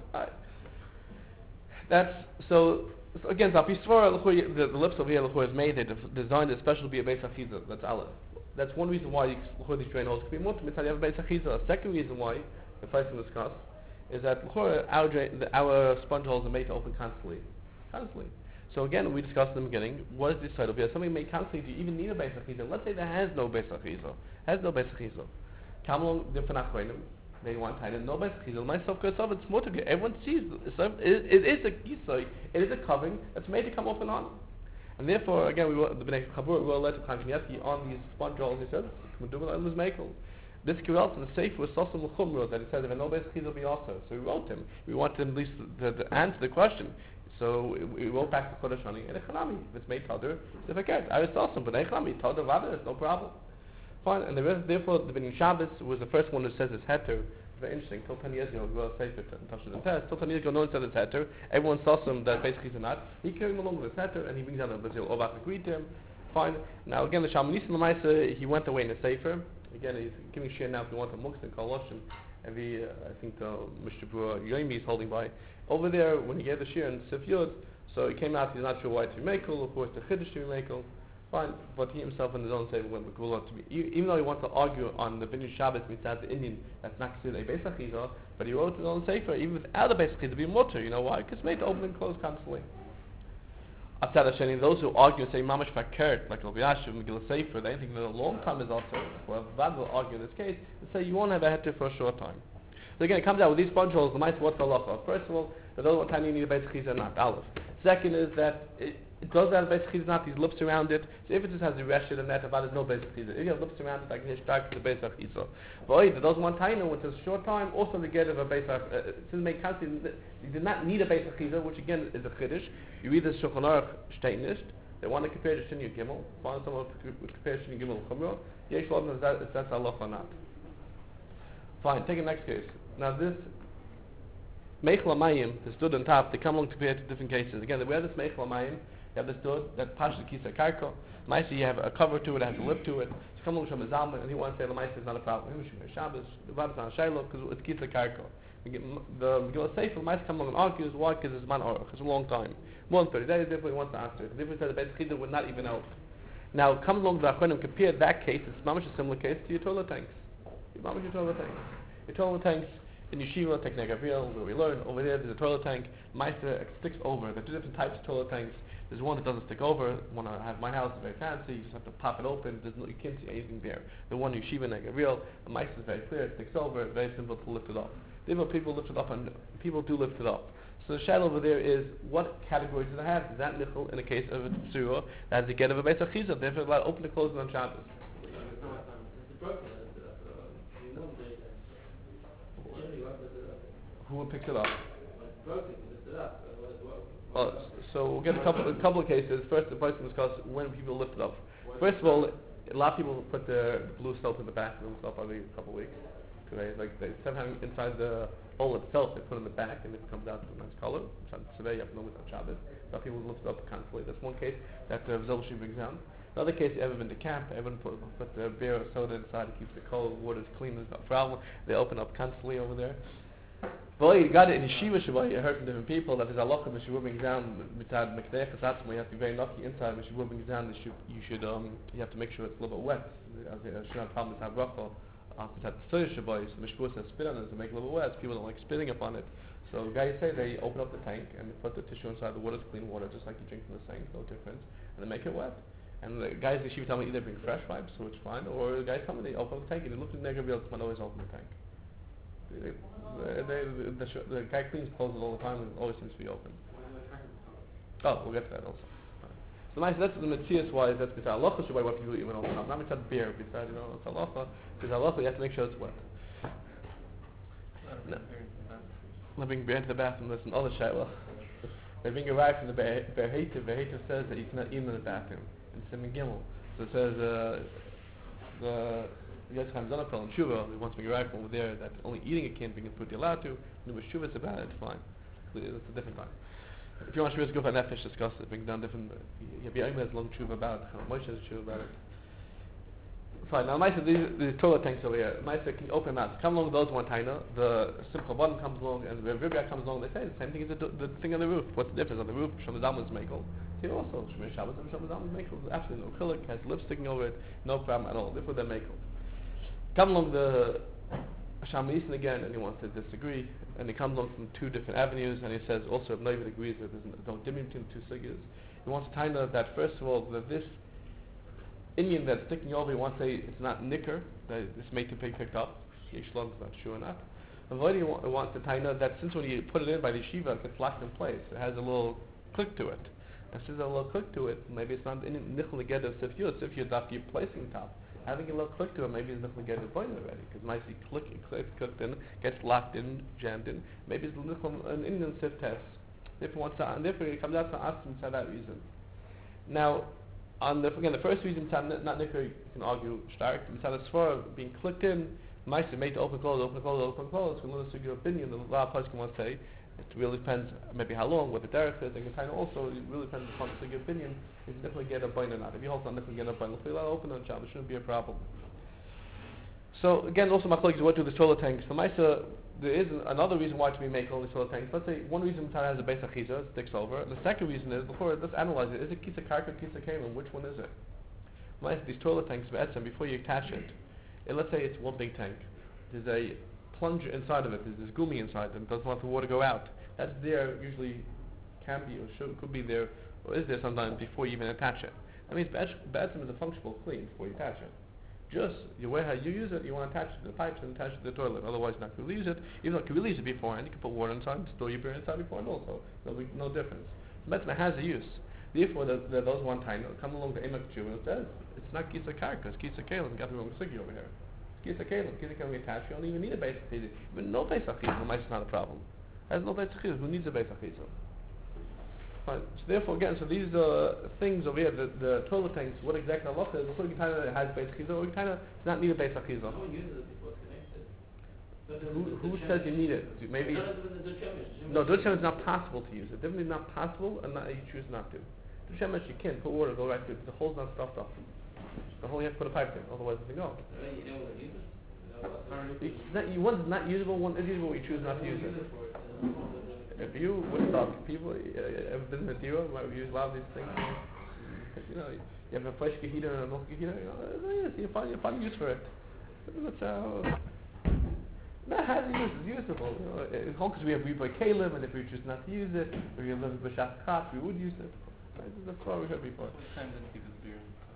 That's, so again, the lips over here is made, they designed it especially to be a Beis Achiza, that's Aleph. That's one reason why these train holes can be mutter, you have a Beis Achiza. A second reason why, the first to discuss, is that our sponge holes are made to open constantly. So again, we discussed in the beginning, what is this side of here? Something made constantly, do you even need a Beis Achiza? Let's say there has no Beis Achiza. Come along, different achronim, they want time, no Beis Achiza, myself, it's mutter, everyone sees, it is a gisoi, it is a covering that's made to come off and on. And therefore, again, the Bnei Chabur will let Kanievsky on these sponge holes, he says, this Kirel in the Sefer was Sosam L'chumra, that he said, if a no Beis Achiza will be also. So we wrote him, we wanted him at least to answer the question. So we wrote back to Chodesh Ani, and Echanami, if it's made Tadr, it's a kert. I was awesome, but Echanami, Tadr, Vada, it's no problem. Fine, and therefore, the Ben Shabbos was the first one who says it's heter. Very interesting, till 10 years ago, we wrote a Sefer in Tashud and Test. Till 10 years ago, no one said it's heter. Everyone saw some that basically is not. He carried him along with his heter, and he brings out a Brazil. Ovach agreed to him. Fine. Now again, the Shalmanis and the Maisa, he went away in a Sefer. Again, he's giving share now if you want a Mukh and Kaloshim. Every, I think the Mishtabur Yomi is holding by. Over there, when he gave the share in Sif Yud, so he came out, he's not sure why to be Mekel, of course, the Chiddush to be Mekel. Fine, but he himself in his own Sefer went Megula to be, even though he wants to argue on the Binu Shabbos mitzvah the Indian, that's not considered a Beis Achiza, but he wrote his own Sefer, even without a Beis Achiza, to be mutter. You know why? Because it's made to open and close constantly. Atzad Hasheni, those who argue and say Mamash Fakert, like Rav Yashiv, Megillah Sefer, they think that a long time is also, well, Vad will argue in this case, and say you won't have a heter for a short time. So again, it comes out with these sponge holes, the mice, what's the halacha? First of all, that those what time you need a Beis Achiza or not, Aleph. Second is that it does have Beis Achiza, not these lips around it. So if it just has a reshit and that, there's no Beis Achiza. If you have lips around it, I can hear stark to the Beis Achiza. But if it doesn't want time, which is a short time, also the get of a Beis Achiza, since make constantly, you do not need a Beis Achiza, which again is a Chiddush. You read the Shulchan Aruch Shteinish, they want to compare the Shini Gimel, find someone to compare Shini Gimel Chumrah, Yesh Lodin is that's Allah or not. Fine, take the next case. Now this Meichel Amayim, the stud on top, they come along to compare two different cases. Again, we have this Meichel Amayim, you have this stud, that Pasha Kisa Karko, Maisi, you have a cover to it, it has a lip to it. So come along to Shama and he wants to say, Maisi is not a problem. He should be Shabbos, the Vad is not a Shiloh, because it's Kisa Karko. The Megillah Sefer, Maisi come along and argues, why? Because it's Man Aruch, it's a long time. More than 30 days, therefore he wants to answer it. Therefore he said the Beis Achiza would not even help. Now, come along the Achronim, compare that case, it's mamish a similar case to your toilet tanks. Your toilet tanks in Yeshiva, Teknei Gabriel, where we learn, over there there's a toilet tank, Meister sticks over. There are two different types of toilet tanks. There's one that doesn't stick over. One I have in my house is very fancy, you just have to pop it open, you can't see anything there. The one in Yeshiva, Teknei Gabriel, the Meister is very clear, it sticks over, it's very simple to lift it up. Different people lift it up, and people do lift it up. So the shadow over there is, what category does it have? Is that nichel in the case of a tzura that has the get of a Beis Achiza, therefore allowed open and close it on Shabbos? Who will pick it up? So we'll get a couple of cases. First, the person discuss when people lift it up. First of all, a lot of people put the blue soap in the bathroom stuff every couple of weeks. Today, like they sometimes inside the hole itself, they put it in the back and it comes out to a nice color. Today, you have to know it's on Shabbos. A lot of people lift it up constantly. That's one case that the Zilshi brings down. Another case, you ever been to camp, everyone put the beer or soda inside to keep the cold water clean. There's no problem. They open up constantly over there. Well, you got it in Yeshiva Shabbat, you heard from different people that there's a lot of Yeshiva brings down mitzad Mekdech Chasatzma, you have to be very lucky inside. Yeshiva brings down, you have to make sure it's a little bit wet. It should not problem mitzad bracha. Mitzad Tzur Shabbat, so Mishpur says spit on it to make it a little wet. People don't like spitting upon it. So the guys say they open up the tank and they put the tissue inside. The water's clean water, just like you drink from the sink, no difference. And they make it wet. And the guys in Yeshiva tell me either bring fresh wipes, which is fine, or the guys tell me they open up the tank and they look at the negative, it's not always open the tank. The guy cleans clothes all the time and it always seems to be open. Oh, we'll get to that also. So nice, that's the Metzias wise, that's B'tzah Halacha Shabbat, what people eat when open up. Not B'tzah beer, B'tzah, it's Halacha. B'tzah Halacha, you have to make sure it's wet. Not bring beer into the bathroom, that's another shayla. They bring a ride from the Be'er says that you cannot eat in the bathroom. In Siman Gimel. So it says, Yosef Chaim Zonapel and Tshuva, he wants to make a right from over there that only eating it can't be completely allowed to. And with Tshuva it's about it, it's fine. It's a different time. If you want Tshuva, go for Nefesh, discuss it, bring down different, Yabiyayim has long Tshuva about it, Moshe has Tshuva about it. Fine, now Maisa, these toilet tanks over here, Maisa can open that. Come along those one taina, the Simcha button comes along, and the Vibria comes along, they say the same thing as the thing on the roof. What's the difference? On the roof, Shom Zalman is Mekel. Here also, Shemir Shabbos and Shom Zalman is Mekel. There's absolutely no chilik, has lip sticking over it, no problem at all. Therefore they're Mekel. Come along the Sham Yisn again, and he wants to disagree, and he comes along from two different avenues, and he says also, if Novid agrees that there's no dimming between the two sigas, he wants to taina that first of all, that this Indian that's sticking over, he wants to say it's not nicker, that it's made to be picked up. Yishlon is not sure enough. And what he wants to taina that since when you put it in by the yeshiva, it gets locked in place. It has a little click to it. And since there's a little click to it, maybe it's not nichel neged sifyud. Sifyud after you're placing top. Having a little click to it, maybe it's nichel neged point already. Because might see clicked in, gets locked in, jammed in. Maybe it's nichel an Indian sif test. Therefore it comes out to us for that reason. Now, the first reason, not nicker, you can argue stark. Mitzad Svar being clicked in, Maisa made to open, close. When you your opinion, the law of can want to say, it really depends maybe how long, what the derech is, and kind of also, it really depends upon the opinion, if you definitely get a bind or not. If you hold on definitely get a bind, if you allow open on Shabbat, it shouldn't be a problem. So again, also my colleagues went to the solar tanks. For Maisa, there is another reason why to be making all these solar tanks. Let's say one reason Mitzad has a base achiza, it sticks over. The second reason is, before let's analyze it, is it kisa karka, kisa kalim? Which one is it? Maisa, these toilet tanks, before you attach it, and let's say it's one big tank. There's a plunger inside of it. There's this gumi inside, and doesn't want the water to go out. That's there usually can be or could be there or is there sometimes before you even attach it. That means Be'etzim is a functional clean before you attach it. Just the way how you use it, you want to attach it to the pipes and attach it to the toilet. Otherwise, you're not going to use it. Even though you can release it beforehand, you can put water inside, store your beer inside beforehand also. No difference. So Be'etzim has a use. Therefore, those one time come along to Emek Tshuva and it says it's not Kisa Karka, it's Kisa Kalim. Got the wrong sigi over here. Kisa Kalim we attach. You don't even need a base achiza. Even no base achiza, it's not a problem. Has no base achiza. Who needs a base achiza? Fine. So therefore, again, so these things over here, the toilet tanks, what exactly halacha is? The kind of has base achiza, or kind of does not need a base achiza. No one uses it before it's connected. Who says you need it? Maybe no. Dutch is not possible to use it. Definitely not possible, and you choose not to. Dutch you can't put water go right through. The hole's not stuffed up. The hole you have to put a pipe in, otherwise it doesn't go. You know what to use it. One is not usable, one is usable, you choose not to use it. If you would stop people, ever been with you, might use a lot of these things. You know, you have a flesh heater and a milk heater, you find use for it. That's how. That has a use, it's usable. As long as we have by Caleb, and if we choose not to use it, or you live with B'Shas Chat, we would use it. Right? That's why we heard before. What time did he keep his beer?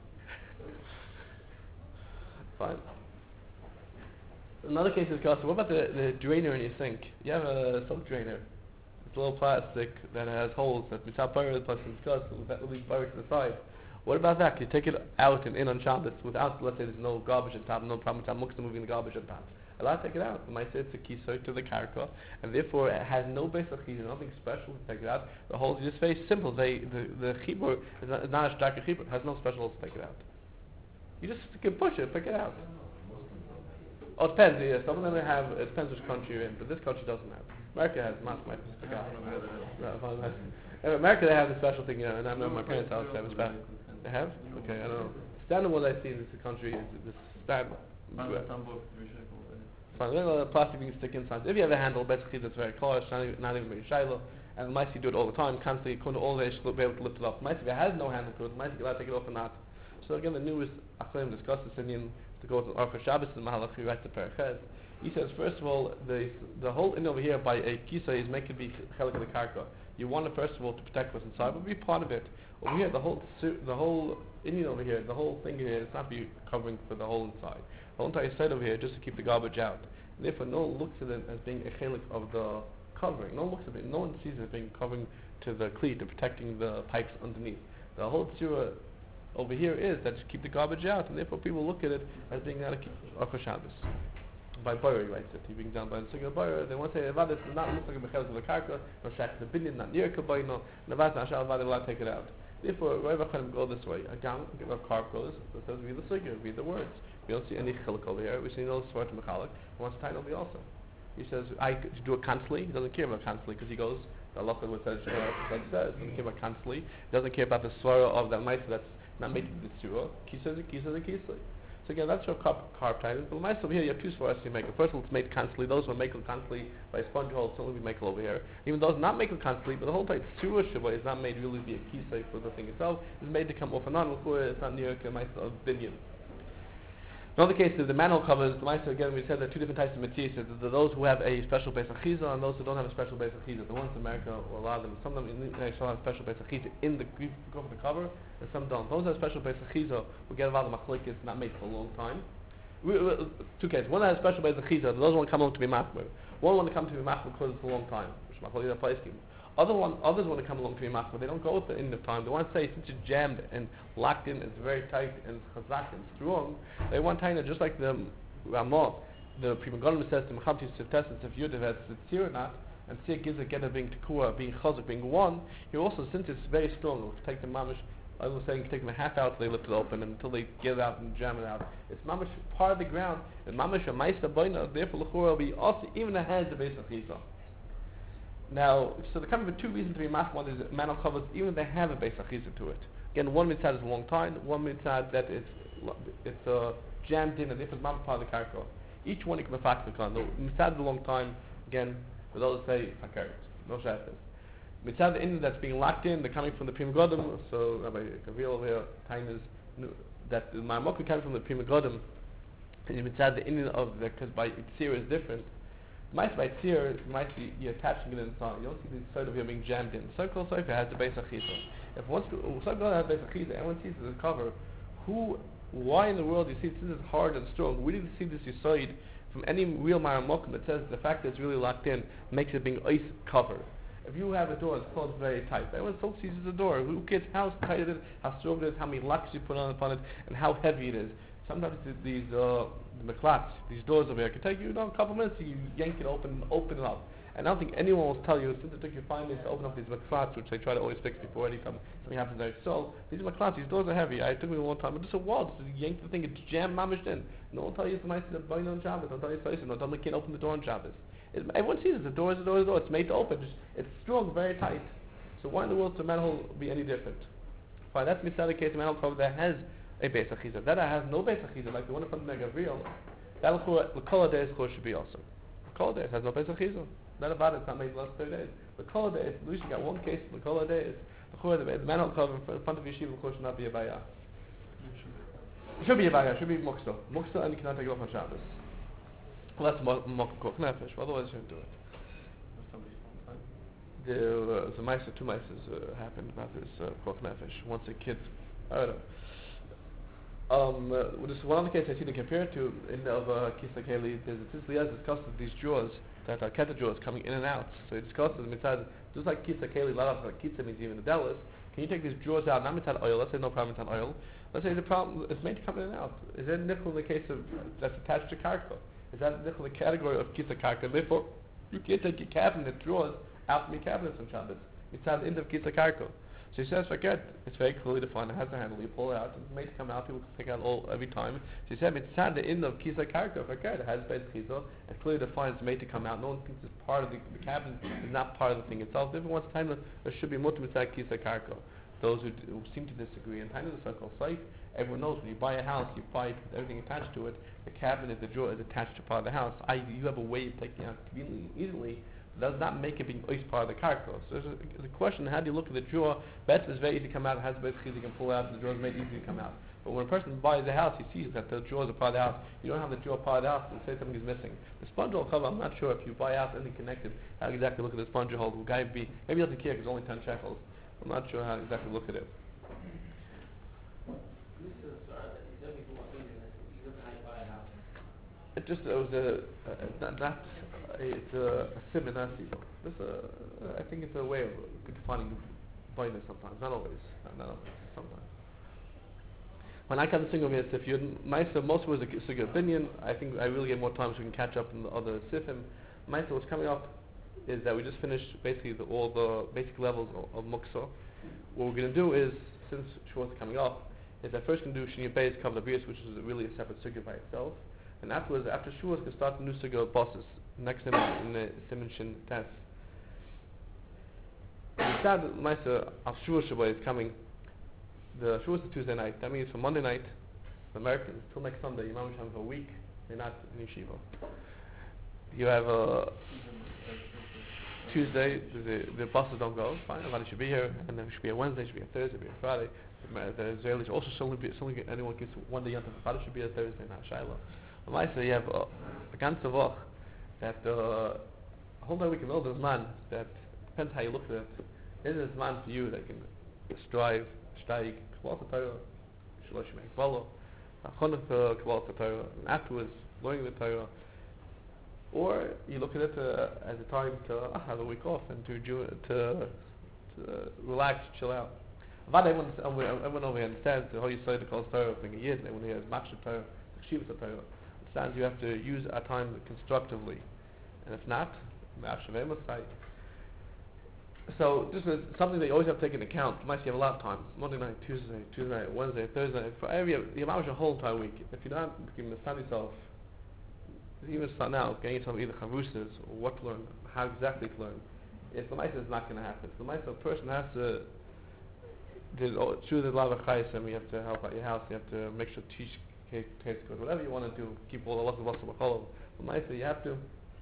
Fine. Another case is what about the drainer in your sink? You have a soap drainer. It's a little plastic that has holes that mitzvah the person discussed that will leave buried to the side. What about that? Can you take it out and in on Shabbos without, let's say there's no garbage on top, no problem with Muksa moving the garbage on top? Allowed to take it out. You might say it's a kisoy to the karka, and therefore it has no base of chibur, nothing special to take it out. The holes are just very simple. The chibur is not a stark chibur, it has no special holes to take it out. You just can push it, pick it out. Oh, it depends. Yeah, some of them have. It depends which country you're in, but this country doesn't have. America has might stick out. In America they have the special thing, and I know my parents' house have a special. They have? Okay, I don't know. Standard what I see in this country is this standard. Fine, the plastic you can stick inside. If you have a handle, basically that's very close, not even very shallow. And the mice you do it all the time, constantly, couldn't always be able to lift it up. Mice if it has no handle to it, mice you allowed to take it off or not. So again, the newest Achleim discussed this Indian to go to Archa Shabbos and Mahalach, he writes the Perichez. He says, first of all, the whole in over here by a kisa is make it be chelik of the karka. You want it first of all to protect what's inside, but be part of it. Over here, the whole Indian over here, the whole thing here, it's not be covering for the whole inside. The whole entire side over here just to keep the garbage out. And therefore, no one looks at it as being a chelik of the covering. No one looks at it. No one sees it as being covering to the cleat and protecting the pipes underneath. The whole tzura over here is that to keep the garbage out, and therefore people look at it as being out of Archa Shabbos. By Boyer, he writes it. He brings down by the single Boyer. They want to say Avad does not look like a mechelik of the karka, no shak the binyan, not near kabayno. Avad not shal Avad allowed to take it out. Therefore, Rav Chaim go this way. A carp goes, it says read the sugya, read the words. We don't see any chiluk over here. We see no svart mechalik. He wants to tie over also. He says, I do it constantly. He doesn't care about constantly because he goes, the halacha what says, doesn't care about constantly. He doesn't care about the svara of that mitzvah that's not made to the surah. Kisa is a kisli. So again, that's your carb time. But the over here, you have two svaras you make. First of all, it's made constantly. Those who are making constantly by a sponge hole, it's only be making over here. Even those not making constantly, but the whole time, surah shiva is not made really be a kisei for the thing itself. It's made to come off and on. It's not near a mitzvah of binyan. In other cases, the manhole covers, the mitzvah, again, we said there are two different types of mitzvahs. Those who have a special base achiza and those who don't have a special base achiza. The ones in America, or a lot of them, some of them still have special base achiza in the cover, and some don't. Those who have special base achiza will get a lot of machlikis not made for a long time. Two cases. One that has special base achiza, those want to come along to be machmer. One want to come to be machmer because it's a long time. Others want to come along to be machmer. They don't go at the end of time. They want to say, since it's jammed and locked in, it's very tight and chazak and strong. They want to just like the Ramah, the Prima Golim says to Mechamti Siftes and Sif Yudiv has tzir or not, and tzir gives a getter being tekua, being chazak, being one. Here also, since it's very strong, it'll take the mamish. I was saying, take them a half hour till they lift it open until they get it out and jam it out. It's mamish part of the ground, and mamish a ma'isa boina. Therefore, l'chura will be also even the hands of base of chisa. Now, so they're coming for two reasons to be mach. One is manhole covers, even if they have a base achiza to it. Again, one mitzvah is a long time, one mitzvah that it's jammed in, and if it's not part of the karka. Each one you can affect the kan. The mitzvah is a long time, again, with those say fakert, no shafis. Mitzvah the in that's being locked in, they're coming from the Prima Godim, so Rabbi Gavriel over here, time is that the Ma'amok coming from the Prima Godim, and mitzvah the in of the, because by tzir is different. Might by tzir, might be you're attaching it inside. You don't see the side of here being jammed in. Circle sofa has the base achiza. If once circle has base achiza, everyone sees the cover. Why in the world do you see this is hard and strong? We didn't see this aside from any real maramokim that says the fact that it's really locked in makes it being ice cover. If you have a door that's closed very tight, everyone still sees the door. Who cares how tight it is, how strong it is, how many locks you put on upon it, and how heavy it is. Sometimes these maklats, these doors over here, can take you a couple minutes. You yank it open it up. And I don't think anyone will tell you, since it took you 5 minutes to open up these maklats, which they try to always fix before anytime something happens there. So these maklats, these doors are heavy. It took me a long time. But just a wall, just yank the thing, it's jammed mamished in. No one will tell you it's nice to buy on Shabbos. Don't tell you it's don't tell me you can't open the door on Shabbos. Everyone sees it. The door is the door is the door. It's made to open. It's strong, very tight. So why in the world should the manhole be any different? Fine, that's the case of manhole cover that has a base achiza. That has no base achiza, like the one from the Gavriel. That l'kol days should be also. L'kol days has no base achiza. Not about it. It's not made the last 30 days. L'kol days, at least you got one case. L'kol days, the manhole cover in front of yeshiva should not be a bayah. It should be a bayah. It should be muksa. Muksa, and you cannot take it off on Shabbos. Unless mokok nefesh, otherwise you shouldn't do it. There was two mice happened about this kok nefesh. Once a kid, I don't know. This one other case I see to compare to in of Kisa Keli, there's a Tzliaz discussed these drawers that are keta drawers coming in and out. So he discusses mitzad, just like Kisa Keli, a lot of like Kisa means even the delis. Can you take these drawers out, not mitzad oil, let's say no problem mitzad oil, let's say the problem is made to come in and out. Is there nickel in the case of that's attached to karka? Is that nickel the category of Kisa Karka? Therefore, you can't take your cabinet drawers out from your cabinets on Shabbos. It's at the end of Kisa Karka. So he says, forget, it's very clearly defined, it has a handle, you pull it out, it's made to come out, people can take out every time. So he said, it's at the end of Kisa Karka, forget, it has base Kisa, it's clearly defined, it's made to come out, no one thinks it's part of the cabinet, it's not part of the thing itself. Every once in a time, there should be mutter mitzvah Kisa Karka. Those who seem to disagree, in time of the circle site, everyone knows when you buy a house, you buy it with everything attached to it, the cabinet, the drawer is attached to part of the house. You have a way of taking it out conveniently, easily, does not make it being part of the karka. So there's a question, how do you look at the drawer? Bet is very easy to come out, it has basically you can pull out, the drawer is made easy to come out. But when a person buys a house, he sees that the drawers are part of the house. You don't have the drawer part of the house, and say something is missing. The sponge hole cover, I'm not sure if you buy a house, anything connected, how exactly look at the sponge hole. The guy maybe he doesn't care because it's only 10 shekels. I'm not sure how exactly look at it. It just was it's a sim and nasiba. I think it's a way of defining blindness sometimes, not always, sometimes. When I come to single minutes, if you're Maisa, most was a Suga opinion. I think I really get more time so we can catch up in the other Sifim. Maisa, what's coming up is that we just finished basically all the basic levels of Muksa. What we're going to do is since Shavuos is coming up, is that first can do Shnei Beis Kavod Abrius, which is really a separate sugya by itself, and afterwards, after Shavuos, can start the new sugya of bosses. Next in the Siman Shin Tes. The sad Maisa of Shavuos Shabbat is coming. The Shavuos is Tuesday night. That means from Monday night, the Americans, till next Sunday, Imam have a week. They're not in yeshiva. You have Tuesday, the buses don't go. Fine, everybody should be here, and then it should be a Wednesday, should be a Thursday, should be a Friday. The Israelis also should anyone gets one day Yom Tov. Should be a Thursday, not Shiloh. But Maisa, you have a ganze Woche that a whole day week in Milder's man that depends how you look at it. This is man for you that can strive, steig, Kabbalah Torah, Shalosh Kabbalah, Chanukah, Kabbalah Torah, and afterwards learning the Torah. Or you look at it as a time to have a week off and to relax, chill out. But everyone over here understands the whole Yisrael that calls Torah thing a year, and when he has Machshav Torah, Chivas Torah, understands you have to use our time constructively. And if not, so this is something that you always have to take into account. You might have a lot of time. Monday night, Tuesday night, Wednesday, Thursday night. For every you have a whole entire week. If you're not giving the study yourself, even start now, getting yourself either chavusas or what to learn, how exactly to learn, if the Maisa is not going to happen. The Maisa, a person has to choose a lot of chayim. You have to help out your house. You have to make sure to teach case code, whatever you want to do. Keep all the lots of b'cholov. The Maisa, you have to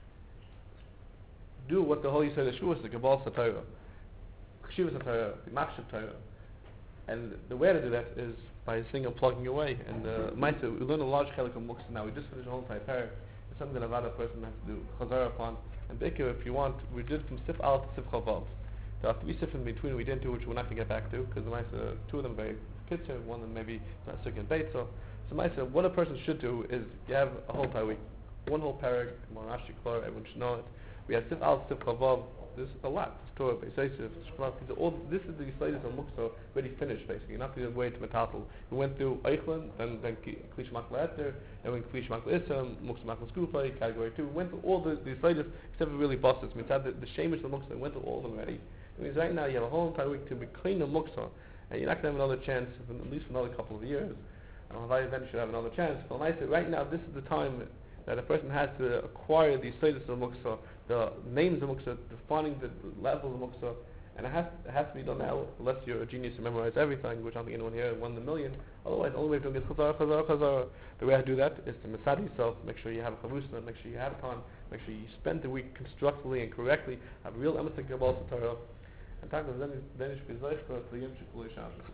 do what the Holy Yisrael Yeshua is, the Kabbalah Torah, Chivas Torah, the Machshav Torah, and the way to do that is by singing and plugging away. And Maisa, we learn a large chelik of Muktzah now. We just finished a whole entire parak. It's something that a lot of person has to do chazara upon. And Baker, if you want, we did from Sif Al to Sif Chavav. There are 3 Sif in between we didn't do, which we're not going to get back to, because the Maisa, 2 of them very picture, one of them maybe not sick and bait. So Maisa, what a person should do is you have a whole entire week, one whole parak, Rashi Klor, everyone should know it. We have Sif Al, Sif Chavav. This is a lot. This Torah, Beisayisif, Shkvav. This is the Yisraelis and Muktzah already finished, basically. You're not going to wait to Metatal. We went through Eichlan, then Klish Makla Eter, and then Klish Makla Isam, Muktzah Makla Skupay, Category 2. We went through all the Yisraelis, except for really bosses. We had the Shemesh and Muktzah, we went through all of them already. It means right now you have a whole entire week to be clean the Muktzah, and you're not going to have another chance, at least for another couple of years. And then you should have another chance. But right now, this is the time that a person has to acquire the status of Muktzah, the names of Muktzah, defining the levels of Muktzah, and it has to be done now, unless you're a genius and memorize everything, which I don't think anyone here 1 in a million. Otherwise, the only way of doing it is chazara. The way to do that is to masad yourself, make sure you have a chavusna, make sure you have time, make sure you spend the week constructively and correctly, have real emes and Kabbalah Torah, and talk to them, then you should be zeich for the Yom Shikul Shabbos.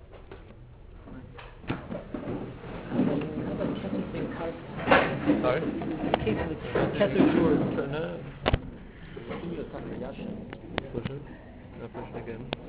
Sorry? Kesser Shores. Push it again.